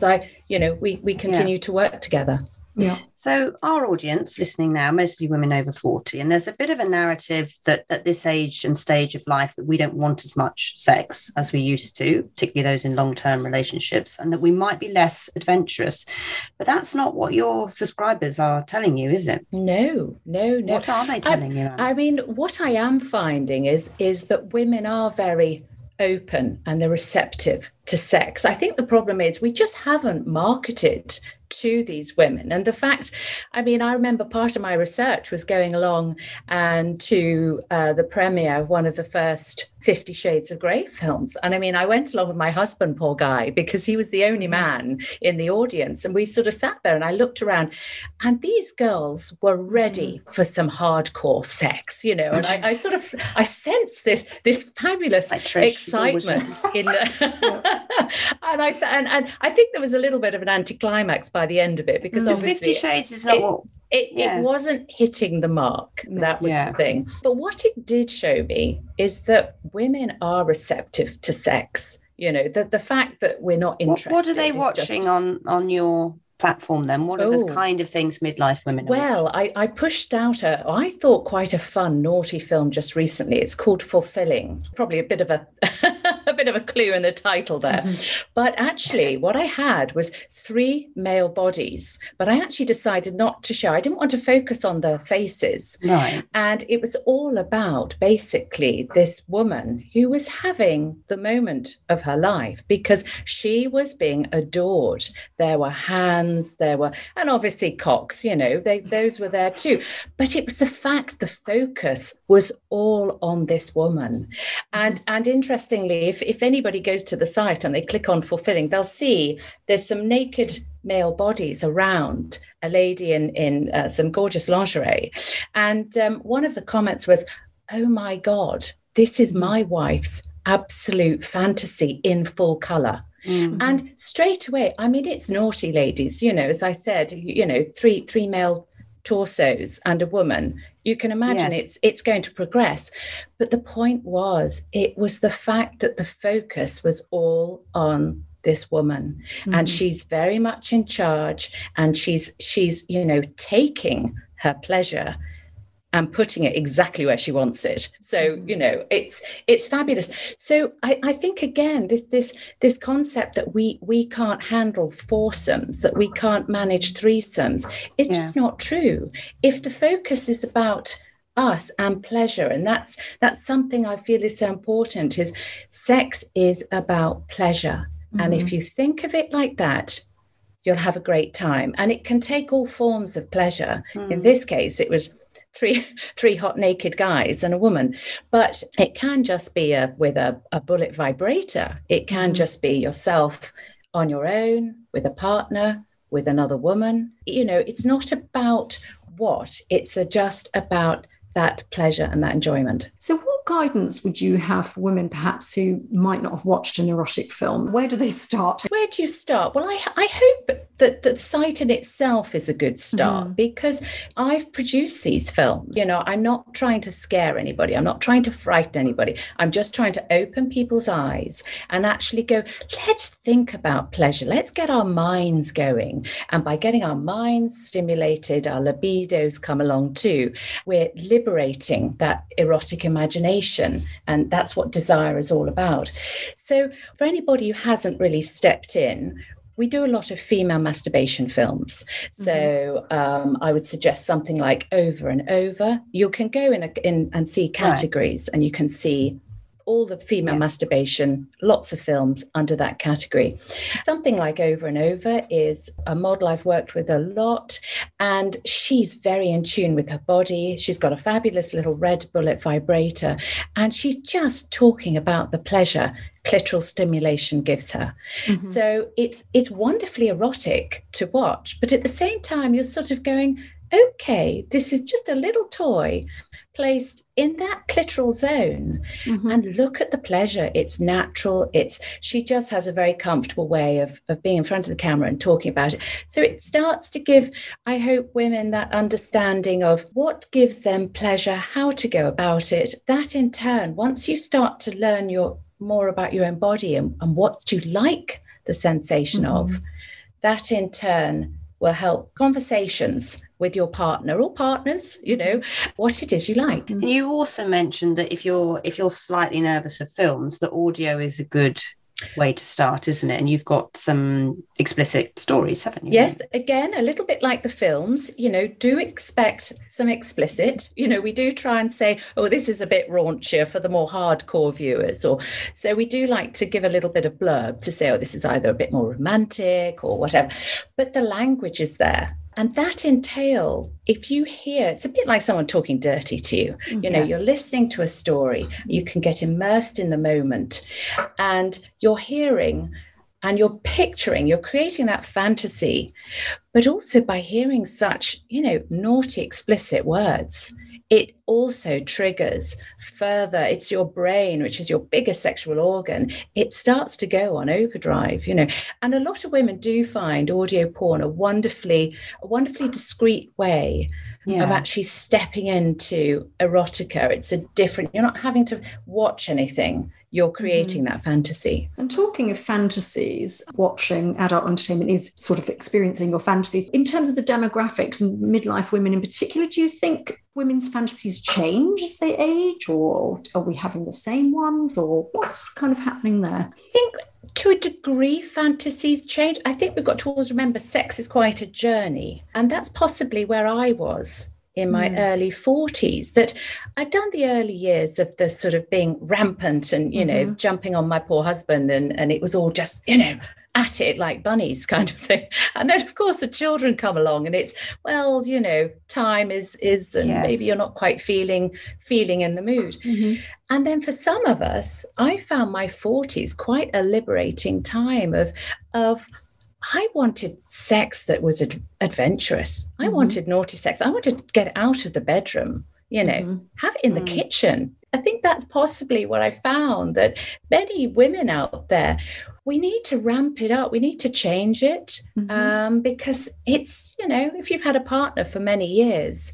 we continue to work together. Yeah. So our audience listening now, mostly women over 40, and there's a bit of a narrative that at this age and stage of life that we don't want as much sex as we used to, particularly those in long-term relationships, and that we might be less adventurous. But that's not what your subscribers are telling you, is it? No. What are they telling you? I mean, what I am finding is that women are very open and they're receptive to sex. I think the problem is we just haven't marketed to these women. And the fact, I remember part of my research was going along and to the premiere of one of the first 50 Shades of Grey films. And I went along with my husband, poor guy, because he was the only man in the audience. And we sort of sat there and I looked around and these girls were ready for some hardcore sex, and I sensed this fabulous excitement in the and I think there was a little bit of an anticlimax by the end of it, because obviously 50 Shades is not what it wasn't hitting the mark. That was the thing. But what it did show me is that women are receptive to sex. The fact that we're not interested. What are they watching on your platform then? What are the kind of things midlife women are watching? I pushed out I thought quite a fun, naughty film just recently. It's called Fulfilling. Probably a bit of a a bit of a clue in the title there. But actually, what I had was 3 male bodies, but I actually decided not to show. I didn't want to focus on the faces. Right. And it was all about basically this woman who was having the moment of her life because she was being adored. There were hands, and obviously cocks, those were there too. But it was the fact, the focus was all on this woman. And interestingly, if anybody goes to the site and they click on fulfilling, they'll see there's some naked male bodies around a lady in some gorgeous lingerie. And one of the comments was, "Oh my God, this is my wife's absolute fantasy in full colour." Mm-hmm. And straight away, I mean, it's naughty, ladies, as I said, three male torsos and a woman. You can imagine it's going to progress. But the point was, it was the fact that the focus was all on this woman, and she's very much in charge, and she's taking her pleasure and putting it exactly where she wants it. So, it's fabulous. So I think, again, this concept that we can't handle foursomes, that we can't manage threesomes, it's just not true. If the focus is about us and pleasure, and that's something I feel is so important, is sex is about pleasure. And if you think of it like that, you'll have a great time. And it can take all forms of pleasure. In this case, it was three hot naked guys and a woman, but it can just be with a bullet vibrator. It can just be yourself on your own, with a partner, with another woman. It's not about what, it's just about that pleasure and that enjoyment. So what guidance would you have for women perhaps who might not have watched an erotic film? Where do they start? Where do you start? Well, I hope that the site in itself is a good start, because I've produced these films. I'm not trying to scare anybody. I'm not trying to frighten anybody. I'm just trying to open people's eyes and actually go, let's think about pleasure. Let's get our minds going. And by getting our minds stimulated, our libidos come along too. We're liberating that erotic imagination. And that's what desire is all about. So for anybody who hasn't really stepped in, we do a lot of female masturbation films. So I would suggest something like Over and Over. You can go in and see categories, and you can see all the female masturbation, lots of films under that category. Something like Over and Over is a model I've worked with a lot, and she's very in tune with her body. She's got a fabulous little red bullet vibrator, and she's just talking about the pleasure clitoral stimulation gives her. So it's wonderfully erotic to watch, but at the same time, you're sort of going, okay, this is just a little toy placed in that clitoral zone, and look at the pleasure. It's natural. She just has a very comfortable way of being in front of the camera and talking about it. So it starts to give, I hope, women that understanding of what gives them pleasure, how to go about it. That in turn, once you start to learn more about your own body and what you like the sensation of, that in turn will help conversations with your partner or partners, what it is you like. And you also mentioned that if you're slightly nervous of films, the audio is a good way to start, isn't it? And you've got some explicit stories, haven't you? Yes, again, a little bit like the films, do expect some explicit. We do try and say, oh, this is a bit raunchier for the more hardcore viewers. So we do like to give a little bit of blurb to say, oh, this is either a bit more romantic or whatever. But the language is there. And that entail, if you hear, it's a bit like someone talking dirty to you. You're listening to a story, you can get immersed in the moment, and you're hearing and you're picturing, you're creating that fantasy. But also by hearing such, naughty, explicit words, it also triggers further. It's your brain, which is your biggest sexual organ. It starts to go on overdrive, And a lot of women do find audio porn a wonderfully discreet way of actually stepping into erotica. It's you're not having to watch anything. You're creating that fantasy. And talking of fantasies, watching adult entertainment is sort of experiencing your fantasies. In terms of the demographics and midlife women in particular, do you think women's fantasies change as they age, or are we having the same ones, or what's kind of happening there? I think to a degree, fantasies change. I think we've got to always remember sex is quite a journey. And that's possibly where I was in my early 40s, that I'd done the early years of the sort of being rampant and, you know, jumping on my poor husband. And it was all just, you know, at it like bunnies kind of thing. And then, of course, the children come along and it's, well, you know, time is and maybe you're not quite feeling in the mood. And then for some of us, I found my 40s quite a liberating time of I wanted sex that was adventurous. I wanted naughty sex. I wanted to get out of the bedroom, you know, have it in the kitchen. I think that's possibly what I found, that many women out there, we need to ramp it up. We need to change it because it's, you know, if you've had a partner for many years,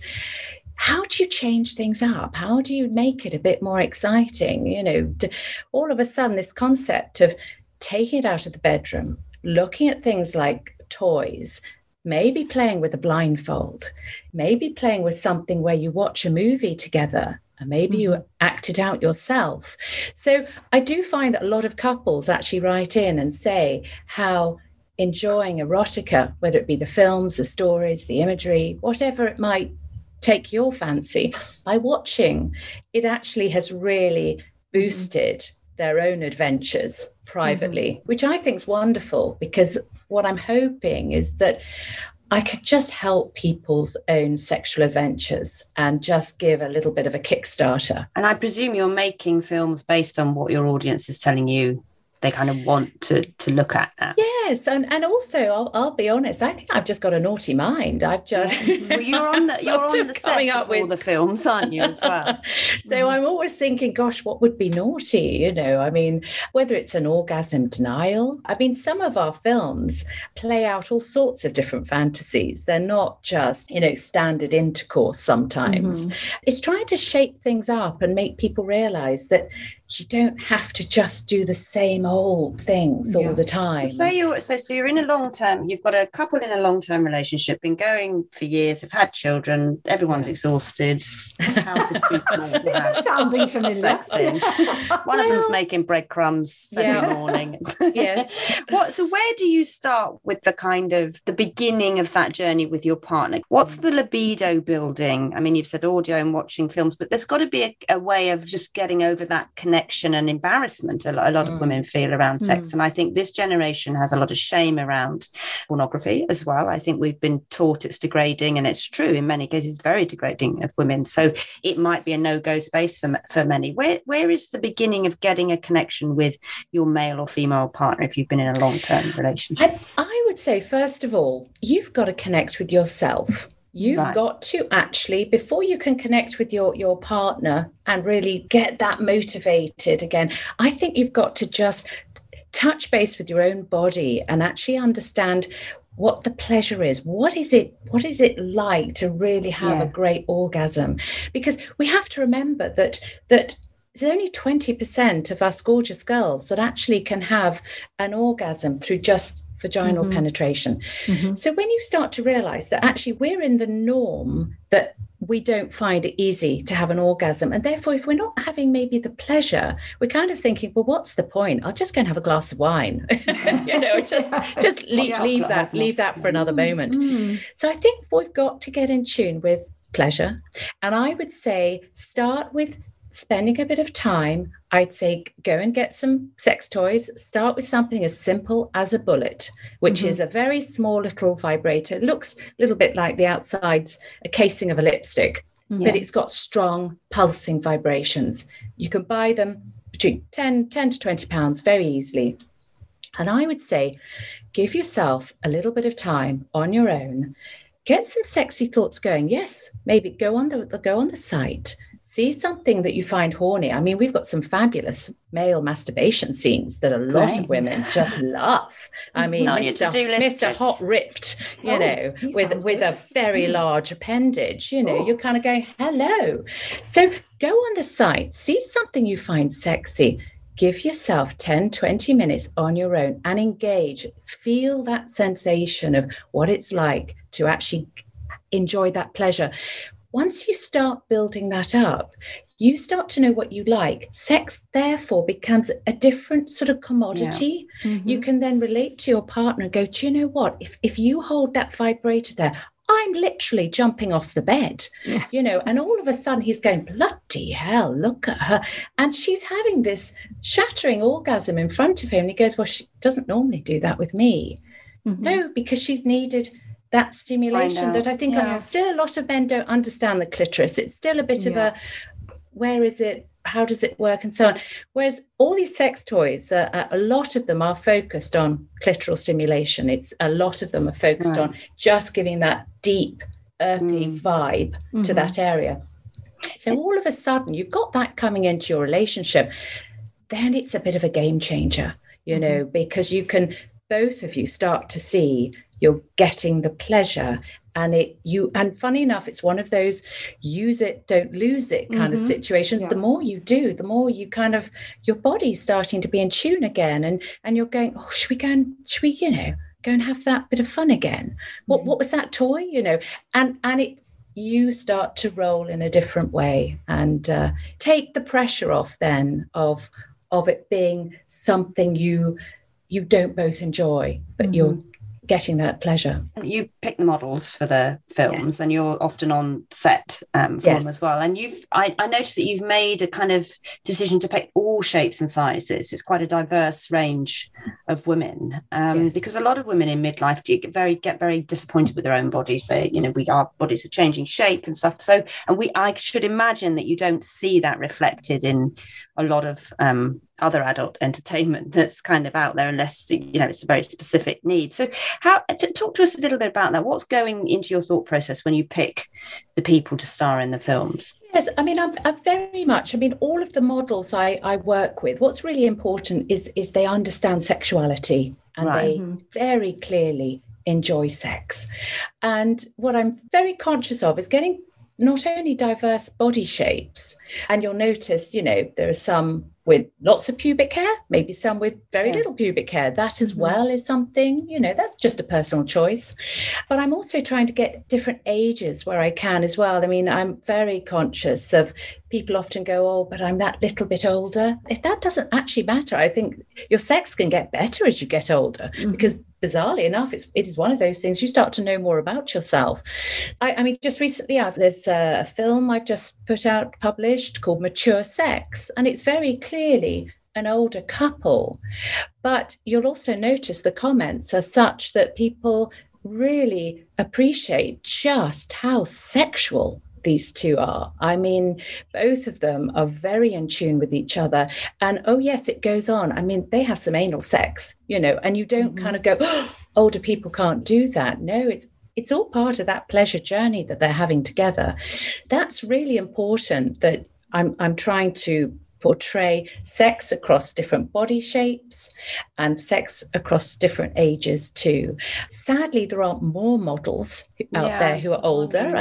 how do you change things up? How do you make it a bit more exciting? You know, all of a sudden, this concept of taking it out of the bedroom, looking at things like toys, maybe playing with a blindfold, maybe playing with something where you watch a movie together, and maybe you act it out yourself. So I do find that a lot of couples actually write in and say how enjoying erotica, whether it be the films, the stories, the imagery, whatever it might take your fancy, by watching, it actually has really boosted their own adventures privately, which I think is wonderful, because what I'm hoping is that I could just help people's own sexual adventures and just give a little bit of a Kickstarter. And I presume you're making films based on what your audience is telling you they kind of want to look at now. Yes, and also I'll be honest, I think I've just got a naughty mind. I've just well, you're on the set of all the films, aren't you, as well? So I'm always thinking, gosh, what would be naughty? You know, I mean, whether it's an orgasm denial. I mean, some of our films play out all sorts of different fantasies. They're not just, you know, standard intercourse sometimes. It's trying to shape things up and make people realize that you don't have to just do the same old things all the time. So you're in a long-term, you've got a couple in a long-term relationship, been going for years, have had children, everyone's exhausted, the house is too small to This is sounding familiar. One of them's making breadcrumbs every morning. Yes. So where do you start with the kind of the beginning of that journey with your partner? What's the libido building? I mean, you've said audio and watching films, but there's got to be a way of just getting over that connection and embarrassment a lot of women feel around sex. And I think this generation has a lot of shame around pornography as well. I think we've been taught it's degrading, and it's true in many cases, very degrading of women. So it might be a no-go space for many. Where is the beginning of getting a connection with your male or female partner if you've been in a long-term relationship? I would say, first of all, you've got to connect with yourself. You've got to actually, before you can connect with your partner and really get that motivated again, I think you've got to just touch base with your own body and actually understand what the pleasure is. What is it like to really have a great orgasm? Because we have to remember that there's only 20% of us gorgeous girls that actually can have an orgasm through just vaginal penetration. So when you start to realize that actually we're in the norm, that we don't find it easy to have an orgasm, and therefore if we're not having maybe the pleasure, we're kind of thinking, well, what's the point? I'll just go and have a glass of wine. You know, just leave that for another moment. So I think we've got to get in tune with pleasure, and I would say start with spending a bit of time. I'd say go and get some sex toys. Start with something as simple as a bullet, which is a very small little vibrator. It looks a little bit like the outside's a casing of a lipstick, but it's got strong pulsing vibrations. You can buy them between 10 to 20 pounds very easily. And I would say give yourself a little bit of time on your own. Get some sexy thoughts going. Yes, maybe go on the site. See something that you find horny. I mean, we've got some fabulous male masturbation scenes that a lot of women just love. I mean, Mr. Hot Ripped, you know, with a very large appendage, you know, you're kind of going, hello. So go on the site, see something you find sexy. Give yourself 10, 20 minutes on your own and engage. Feel that sensation of what it's like to actually enjoy that pleasure. once you start building that up, you start to know what you like. Sex, therefore, becomes a different sort of commodity. Yeah. Mm-hmm. You can then relate to your partner and go, do you know what? If you hold that vibrator there, I'm literally jumping off the bed, and all of a sudden he's going, bloody hell, look at her. And she's having this shattering orgasm in front of him. And he goes, well, she doesn't normally do that with me. Mm-hmm. No, because she's needed that stimulation that I think still a lot of men don't understand the clitoris. It's still a bit of a, where is it? How does it work? And so on. Whereas all these sex toys, a lot of them are focused on clitoral stimulation. A lot of them are focused on just giving that deep, earthy vibe to that area. So all of a sudden, you've got that coming into your relationship. Then it's a bit of a game changer, because you can, both of you start to see you're getting the pleasure. And funny enough, it's one of those use it, don't lose it kind of situations. Yeah. The more you do, the more you kind of, your body's starting to be in tune again. And you're going, oh, should we go and have that bit of fun again? What was that toy, and you start to roll in a different way and take the pressure off then of it being something you don't both enjoy, but you're getting that pleasure. You pick the models for the films, and you're often on set for them as well. And I noticed that you've made a kind of decision to pick all shapes and sizes. It's quite a diverse range of women, because a lot of women in midlife get very disappointed with their own bodies. Our bodies are changing shape and stuff. So, I should imagine that you don't see that reflected in a lot of other adult entertainment that's kind of out there, unless it's a very specific need. So talk to us a little bit about that. What's going into your thought process when you pick the people to star in the films? Yes, I mean, I'm very much, all of the models I work with, what's really important is they understand sexuality, and they very clearly enjoy sex. And what I'm very conscious of is getting not only diverse body shapes, and you'll notice, there are some with lots of pubic hair, maybe some with very little pubic hair. That as well is something, that's just a personal choice. But I'm also trying to get different ages where I can as well. I'm very conscious of, people often go, oh, but I'm that little bit older. If that doesn't actually matter, I think your sex can get better as you get older, because bizarrely enough, it is one of those things you start to know more about yourself. Just recently, there's a film I've just published called Mature Sex, and it's very clearly an older couple. But you'll also notice the comments are such that people really appreciate just how sexual these two are. Both of them are very in tune with each other. And oh yes, it goes on. They have some anal sex, and you don't kind of go, oh, older people can't do that. No, it's all part of that pleasure journey that they're having together. That's really important, that I'm trying to portray sex across different body shapes and sex across different ages too. Sadly, there aren't more models out there who are older.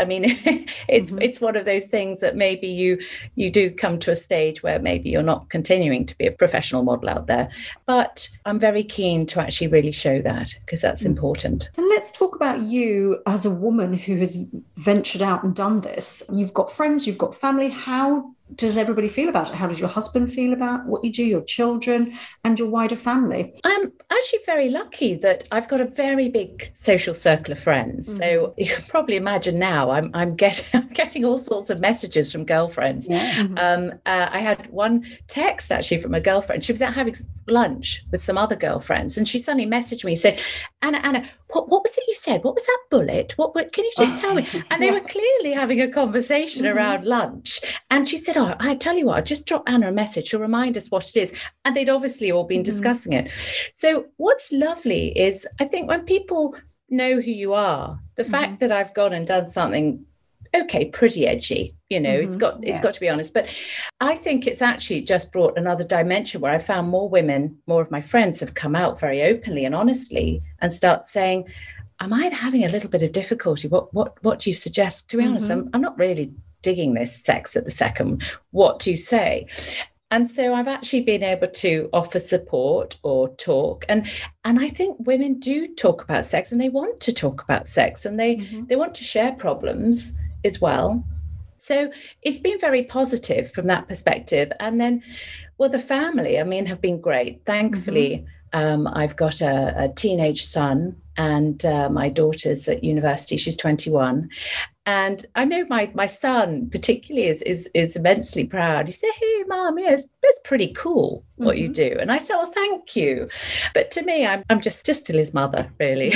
It's one of those things that maybe you do come to a stage where maybe you're not continuing to be a professional model out there. But I'm very keen to actually really show that, because that's important. And let's talk about you as a woman who has ventured out and done this. You've got friends, you've got family. How does everybody feel about it? How does your husband feel about what you do, your children and your wider family? I'm actually very lucky that I've got a very big social circle of friends. So you can probably imagine now I'm getting all sorts of messages from girlfriends. Yes. I had one text actually from a girlfriend. She was out having lunch with some other girlfriends, and she suddenly messaged me and said, Anna, what was it you said? What was that bullet? What can you just tell me? And they were clearly having a conversation around lunch. And she said, oh, I tell you what, I'll just drop Anna a message. She'll remind us what it is. And they'd obviously all been discussing it. So what's lovely is, I think when people know who you are, the fact that I've gone and done something, pretty edgy, it's got to be honest. But I think it's actually just brought another dimension where I found more of my friends have come out very openly and honestly and start saying, am I having a little bit of difficulty? What do you suggest? To be honest, I'm not really digging this sex at the second. What do you say? And so I've actually been able to offer support or talk. And I think women do talk about sex, and they want to talk about sex, and they want to share problems as well. So it's been very positive from that perspective. And then, well, the family, I mean, have been great. Thankfully, I've got a teenage son, and my daughter's at university. She's 21. And I know my son particularly is immensely proud. He said, "Hey, Mom, it's pretty cool what you do." And I said, "Oh, thank you." But to me, I'm just still his mother, really.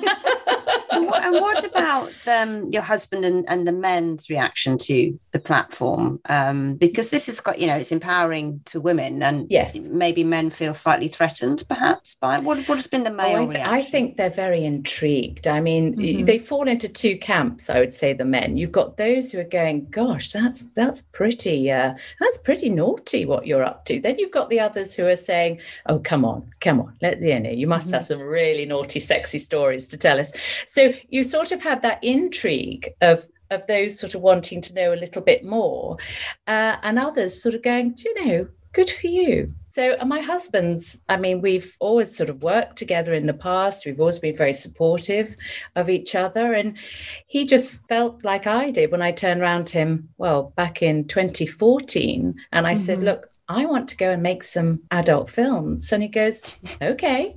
And what about your husband and the men's reaction to the platform? Because this has got, it's empowering to women, and yes, maybe men feel slightly threatened, perhaps, by what has been the male reaction? I think they're very intrigued. I mean, they fall into two camps, I would say, the men. You've got those who are going, "Gosh, that's pretty naughty what you're up to." Then you've got the others who are saying, "Oh, come on, you must have some really naughty, sexy stories to tell us." So you sort of had that intrigue of those sort of wanting to know a little bit more, and others sort of going, "Do you know, good for you." So my husband's, I mean, we've always sort of worked together in the past. We've always been very supportive of each other. And he just felt like I did when I turned around to him, back in 2014. And I said, "Look, I want to go and make some adult films." And he goes, "Okay."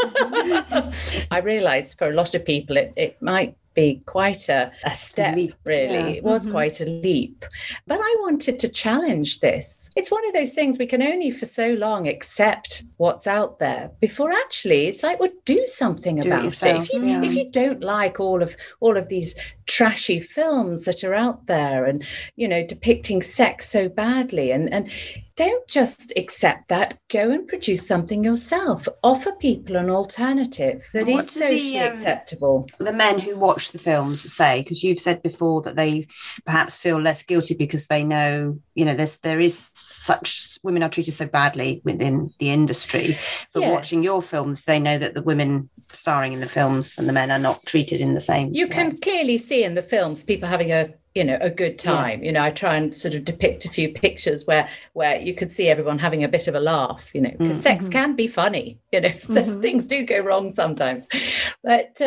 I realised for a lot of people, it might be quite a step, really. Yeah. It was quite a leap. But I wanted to challenge this. It's one of those things we can only for so long accept what's out there before actually it's like, well, do something about it. If you don't like all of these trashy films that are out there and, depicting sex so badly, and don't just accept that. Go and produce something yourself. Offer people an alternative that is socially acceptable. The men who watch the films say, because you've said before that they perhaps feel less guilty because they know, there is such, women are treated so badly within the industry. But watching your films, they know that the women starring in the films and the men are not treated in the same way. You can clearly see in the films people having a good time. I try and sort of depict a few pictures where you can see everyone having a bit of a laugh, because sex can be funny, things do go wrong sometimes. But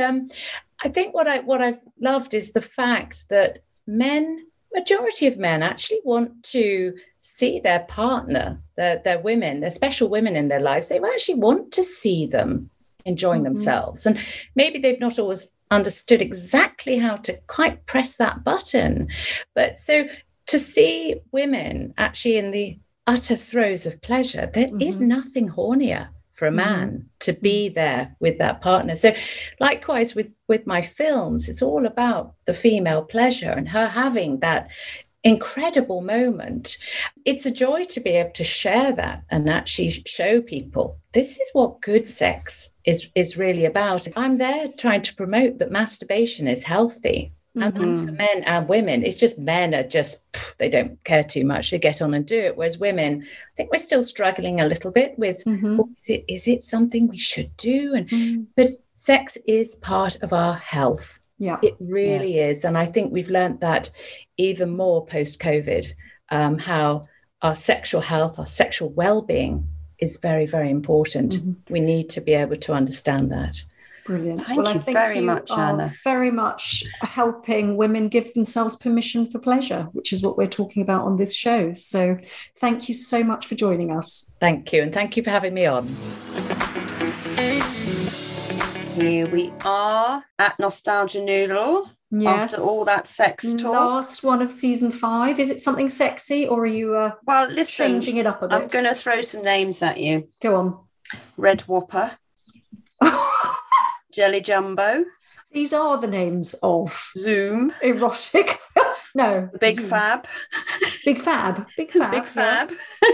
I think what I've loved is the fact that majority of men actually want to see their partner, their women, their special women in their lives. They actually want to see them enjoying themselves. And maybe they've not always understood exactly how to quite press that button. But so to see women actually in the utter throes of pleasure, there is nothing hornier for a man to be there with that partner. So likewise with my films, it's all about the female pleasure and her having that incredible moment. It's a joy to be able to share that and actually show people this is what good sex is really about. I'm there trying to promote that masturbation is healthy. And that's for men and women. It's just men are they don't care too much. They get on and do it. Whereas women, I think we're still struggling a little bit with, is it something we should do? But sex is part of our health. Yeah, it really is. And I think we've learned that even more post-COVID, how our sexual health, our sexual well-being is very, very important. We need to be able to understand that. Brilliant. Thank you very much, Anna. Very much helping women give themselves permission for pleasure, which is what we're talking about on this show. So thank you so much for joining us. Thank you. And thank you for having me on. Here we are at Nostalgia Noodle. Yes. After all that sex talk. Last one of season 5. Is it something sexy, or are you changing it up a bit? I'm going to throw some names at you. Go on. Red Whopper. Jelly Jumbo. These are the names of Zoom. Erotic. No. Big Zoom. Fab. Big Fab. Big Fab. Big Fab.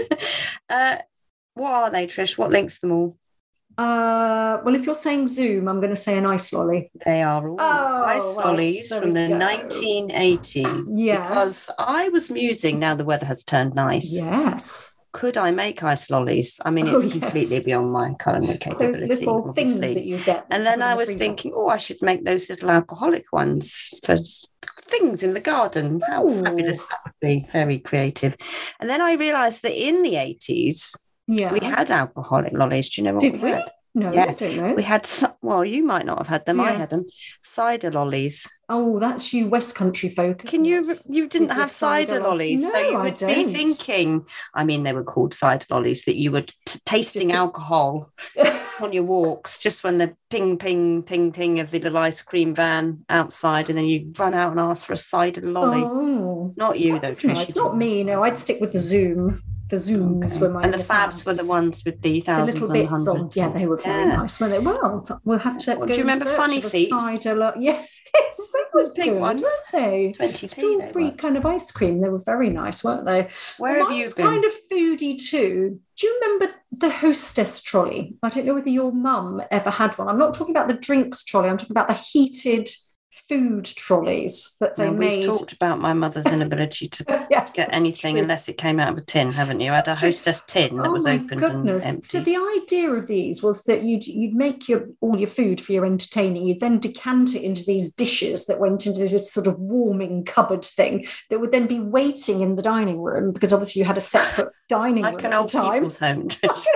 What are they, Trish? What links them all? Well, if you're saying Zoom, I'm going to say an ice lolly. They are all ice lollies from the 1980s. Yes. Because I was musing, now the weather has turned nice. Yes. Could I make ice lollies? I mean, it's completely beyond my culinary capability. Those little things that you get. And then I was thinking, I should make those little alcoholic ones for things in the garden. How fabulous that would be. Very creative. And then I realised that in the 80s, we had alcoholic lollies. Do you know what we had? No, Yeah. I don't know. We had, well, you might not have had them. I Yeah. had them. Cider lollies. Oh, that's you West Country folk. Can isn't it? you didn't With the have cider lollies? No, so you I would be don't. thinking, I mean, they were called cider lollies, that you were tasting Just a- alcohol on your walks just when the ping, ping, ting, ting of the little ice cream van outside, and then you run out and ask for a cider lolly. Oh, Not you, though, that's Trish. nice. you Not didn't me. have No, I'd stick with the Zoom. The Zooms were my And the Fabs were the ones with the the thousands little and bits on. hundreds. Yeah, they were very nice. Weren't they? Well, we'll have to. Well, go do you and remember search Funny for Feets? cider yes, they were Big good, ones. weren't they? 20p they Strawberry were. kind of ice cream. They were very nice, weren't they? Where have you Mine's been? kind of foodie too. Do you remember the Hostess trolley? I don't know whether your mum ever had one. I'm not talking about the drinks trolley. I'm talking about the heated food trolleys that they Now, made. we've talked about my mother's inability to Yes, get that's anything true. unless it came out of a tin, haven't you? I had That's a true. Hostess tin that was my opened goodness. and So empty. the idea of these was that you'd make all your food for your entertaining. You'd then decant it into these dishes that went into this sort of warming cupboard thing that would then be waiting in the dining room, because obviously you had a separate dining room Like an at old the time. people's home.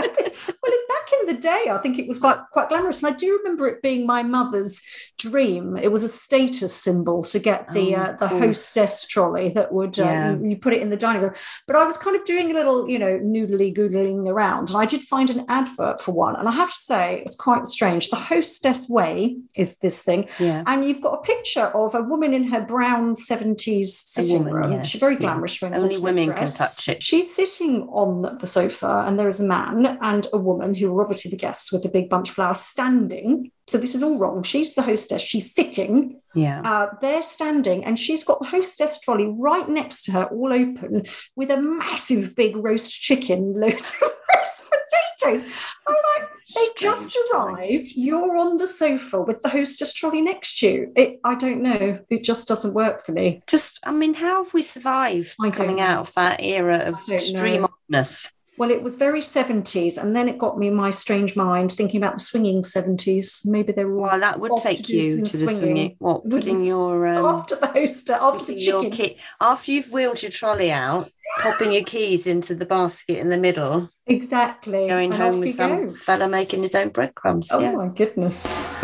Well, back in the day, I think it was quite glamorous. And I do remember it being my mother's dream. It was a status symbol to get the of course. Hostess trolley that would, Yeah. you put it in the dining room. But I was kind of doing a little, noodly googling around, and I did find an advert for one. And I have to say, it's quite strange. The Hostess Way is this thing. Yeah. And you've got a picture of a woman in her brown 70s sitting woman, room. yes, She's very yeah. glamorous. Wearing an Only alternate women can dress. touch it. She's sitting on the sofa, and there is a man and a woman who are obviously the guests with the big bunch of flowers standing. So this is all wrong. She's the hostess. She's sitting. Yeah. They're standing, and she's got the hostess trolley right next to her, all open, with a massive big roast chicken, loads of roast potatoes. I'm like, they just Strange arrived. times. You're on the sofa with the hostess trolley next to you. I don't know. It just doesn't work for me. How have we survived I don't coming know. out of that era of I don't extreme know. oddness? Well, it was very 70s, and then it got me in my strange mind thinking about the swinging 70s. Maybe they were all Well, that would off take to do you some to the swinging. What, Wouldn't- putting your after the hoster, after the putting your chicken. after you've wheeled your trolley out, popping your keys into the basket in the middle, Exactly. going and home off with you some go. fella making his own breadcrumbs. Oh Yeah. my goodness.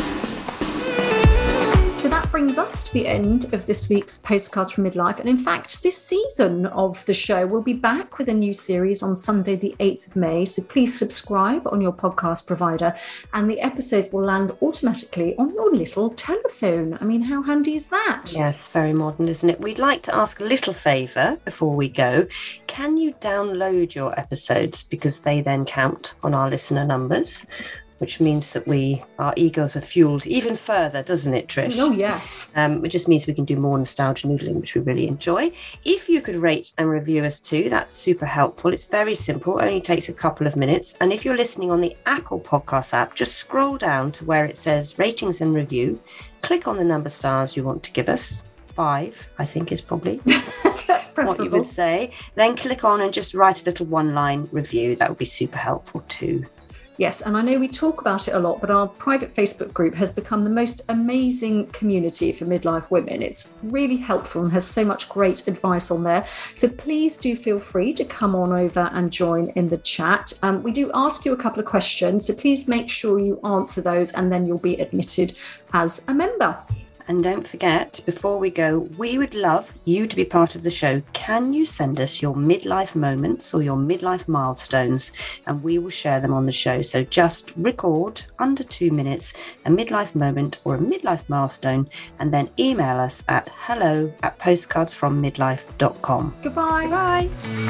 So that brings us to the end of this week's Postcards from Midlife. And in fact, this season of the show will be back with a new series on Sunday, the 8th of May. So please subscribe on your podcast provider, and the episodes will land automatically on your little telephone. I mean, how handy is that? Yes, very modern, isn't it? We'd like to ask a little favour before we go. Can you download your episodes, because they then count on our listener numbers, which means that our egos are fueled even further, doesn't it, Trish? Oh, yes. It just means we can do more nostalgia noodling, which we really enjoy. If you could rate and review us too, that's super helpful. It's very simple, only takes a couple of minutes. And if you're listening on the Apple Podcast app, just scroll down to where it says ratings and review. Click on the number stars you want to give us. 5, I think, is probably That's preferable. what you would say. Then click on and just write a little one-line review. That would be super helpful too. Yes, and I know we talk about it a lot, but our private Facebook group has become the most amazing community for midlife women. It's really helpful and has so much great advice on there. So please do feel free to come on over and join in the chat. We do ask you a couple of questions, so please make sure you answer those, and then you'll be admitted as a member. And don't forget, before we go, we would love you to be part of the show. Can you send us your midlife moments or your midlife milestones, and we will share them on the show. So just record under 2 minutes a midlife moment or a midlife milestone, and then email us at hello@postcardsfrommidlife.com. Goodbye. Bye.